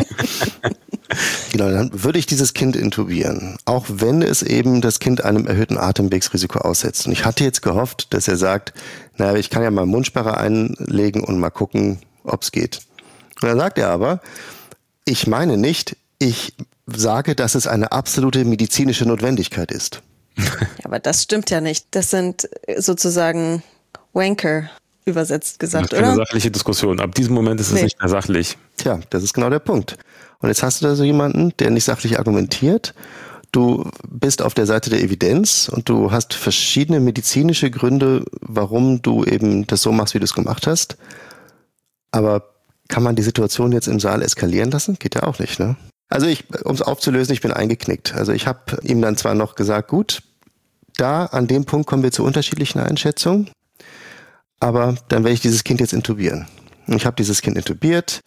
Genau, dann würde ich dieses Kind intubieren, auch wenn es eben das Kind einem erhöhten Atemwegsrisiko aussetzt. Und ich hatte jetzt gehofft, dass er sagt, naja, ich kann ja mal einen Mundsperrer einlegen und mal gucken, ob es geht. Und dann sagt er aber, ich meine nicht, ich sage, dass es eine absolute medizinische Notwendigkeit ist. Ja, aber das stimmt ja nicht. Das sind sozusagen Wanker, übersetzt gesagt, das ist keine oder? sachliche Diskussion. Ab diesem Moment ist es Nee. nicht mehr sachlich. Tja, das ist genau der Punkt. Und jetzt hast du da so jemanden, der nicht sachlich argumentiert. Du bist auf der Seite der Evidenz und du hast verschiedene medizinische Gründe, warum du eben das so machst, wie du es gemacht hast. Aber kann man die Situation jetzt im Saal eskalieren lassen? Geht ja auch nicht, ne? Also ich, um es aufzulösen, ich bin eingeknickt. Also ich habe ihm dann zwar noch gesagt, gut, da an dem Punkt kommen wir zu unterschiedlichen Einschätzungen, aber dann werde ich dieses Kind jetzt intubieren. Und ich habe dieses Kind intubiert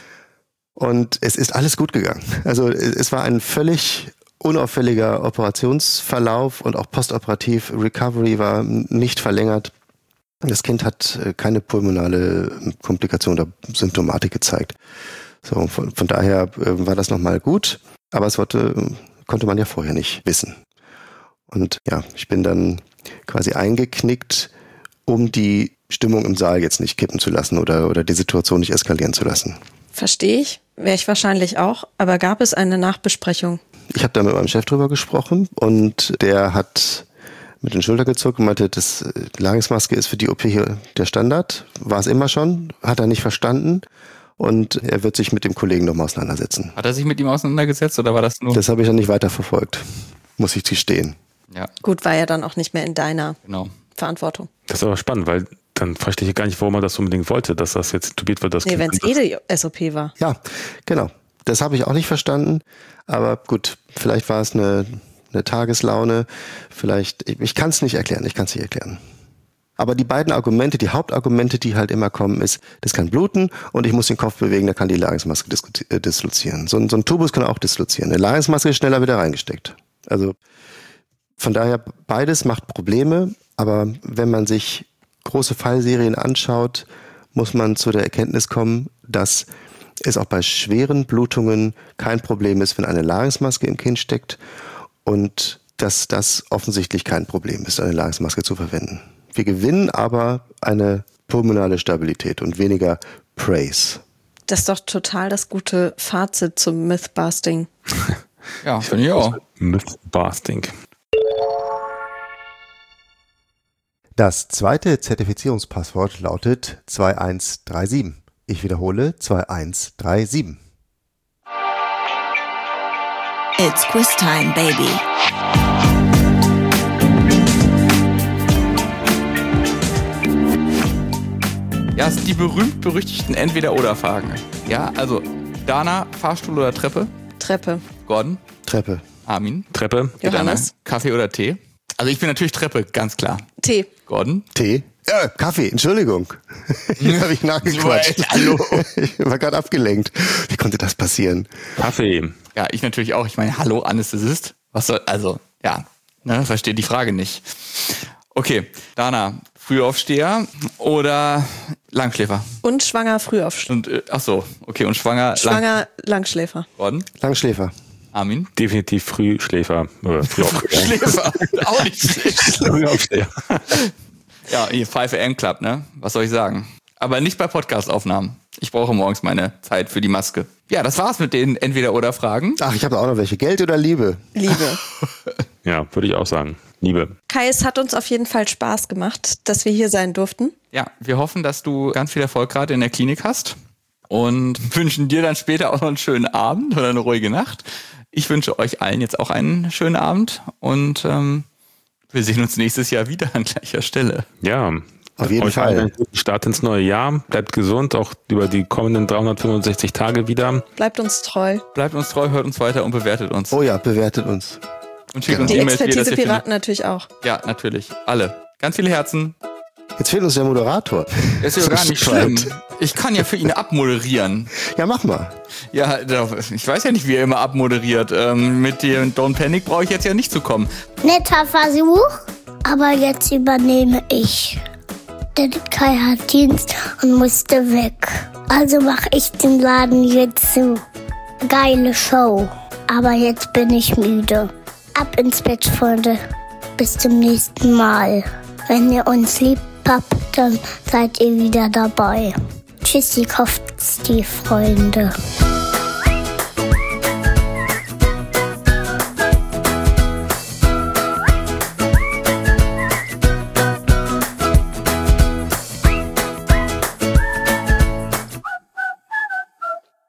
und es ist alles gut gegangen. Also es war ein völlig unauffälliger Operationsverlauf und auch postoperativ Recovery war nicht verlängert. Das Kind hat keine pulmonale Komplikation oder Symptomatik gezeigt. So, von, von daher äh, war das nochmal gut, aber es wollte, konnte man ja vorher nicht wissen. Und ja, ich bin dann quasi eingeknickt, um die Stimmung im Saal jetzt nicht kippen zu lassen oder, oder die Situation nicht eskalieren zu lassen. Verstehe ich, wäre ich wahrscheinlich auch, aber gab es eine Nachbesprechung? Ich habe da mit meinem Chef drüber gesprochen und der hat mit den Schultern gezuckt und meinte, das Larynxmaske ist für die O P hier der Standard, war es immer schon, hat er nicht verstanden. Und er wird sich mit dem Kollegen nochmal auseinandersetzen. Hat er sich mit ihm auseinandergesetzt oder war das nur? Das habe ich dann nicht weiter verfolgt, muss ich gestehen. Ja, Gut, war ja dann auch nicht mehr in deiner genau. Verantwortung. Das ist aber spannend, weil dann verstehe ich gar nicht, warum er das unbedingt wollte, dass das jetzt intubiert wird. Das Nee, Kind- wenn es eh die S O P war. Ja, genau. Das habe ich auch nicht verstanden. Aber gut, vielleicht war es eine, eine Tageslaune. Vielleicht, ich, ich kann es nicht erklären. Ich kann es nicht erklären. Aber die beiden Argumente, die Hauptargumente, die halt immer kommen, ist, das kann bluten und ich muss den Kopf bewegen, da kann die Larynxmaske dislozieren. So, ein- so ein Tubus kann auch dislozieren. Eine Larynxmaske ist schneller wieder reingesteckt. Also von daher, beides macht Probleme, aber wenn man sich große Fallserien anschaut, muss man zu der Erkenntnis kommen, dass es auch bei schweren Blutungen kein Problem ist, wenn eine Larynxmaske im Kinn steckt und dass das offensichtlich kein Problem ist, eine Larynxmaske zu verwenden. Wir gewinnen aber eine pulmonale Stabilität und weniger Praise. Das ist doch total das gute Fazit zum Mythbusting. Ja, finde ich auch. Mythbusting. Das zweite Zertifizierungspasswort lautet zwei eins drei sieben. Ich wiederhole zwei eins drei sieben. It's quiz time, baby. Ja, es sind die berühmt-berüchtigten Entweder-Oder-Fragen. Ja, also Dana, Fahrstuhl oder Treppe? Treppe. Gordon? Treppe. Armin? Treppe. Johannes? Kaffee oder Tee? Also ich bin natürlich Treppe, ganz klar. Tee. Gordon? Tee? Ja, Kaffee, Entschuldigung. Jetzt habe ich nachgequatscht. Hallo. Ich war gerade abgelenkt. Wie konnte das passieren? Kaffee. Ja, ich natürlich auch. Ich meine, hallo, Anästhesist. Was soll, also, ja, ne, verstehe die Frage nicht. Okay, Dana, Frühaufsteher oder Langschläfer? Und schwanger Frühaufsteher. Und, äh, ach so, okay, und schwanger, Schwanger Langschläfer. Gordon? Langschläfer. Armin? Definitiv Frühschläfer. Oder Frühaufsteher. Schläfer, auch nicht schlecht. Frühaufsteher. Ja, hier five a m Club, ne? Was soll ich sagen? Aber nicht bei Podcast-Aufnahmen. Ich brauche morgens meine Zeit für die Maske. Ja, das war's mit den Entweder-Oder-Fragen. Ach, ich habe auch noch welche. Geld oder Liebe? Liebe. Ja, würde ich auch sagen. Liebe. Kai, es hat uns auf jeden Fall Spaß gemacht, dass wir hier sein durften. Ja, wir hoffen, dass du ganz viel Erfolg gerade in der Klinik hast und wünschen dir dann später auch noch einen schönen Abend oder eine ruhige Nacht. Ich wünsche euch allen jetzt auch einen schönen Abend und ähm, wir sehen uns nächstes Jahr wieder an gleicher Stelle. Ja, auf jeden euch Fall. allen einen guten Start ins neue Jahr. Bleibt gesund, auch über die kommenden dreihundertfünfundsechzig Tage wieder. Bleibt uns treu. Bleibt uns treu, hört uns weiter und bewertet uns. Oh ja, bewertet uns. Und schickt Genau. uns Die E-Mails, wie ihr das hier Expertise-Piraten findet. natürlich auch. Ja, natürlich. Alle. Ganz viele Herzen. Jetzt fehlt uns der Moderator. Ist ja gar nicht schlimm. Ich kann ja für ihn abmoderieren. Ja, mach mal. Ja, ich weiß ja nicht, wie er immer abmoderiert. Ähm, mit dem Don't Panic brauche ich jetzt ja nicht zu kommen. Netter Versuch, aber jetzt übernehme ich. Der Kai hat Dienst und musste weg. Also mache ich den Laden jetzt zu. Geile Show. Aber jetzt bin ich müde. Ab ins Bett, Freunde. Bis zum nächsten Mal. Wenn ihr uns liebt habt, dann seid ihr wieder dabei. Tschüssi, kauft's die Freunde.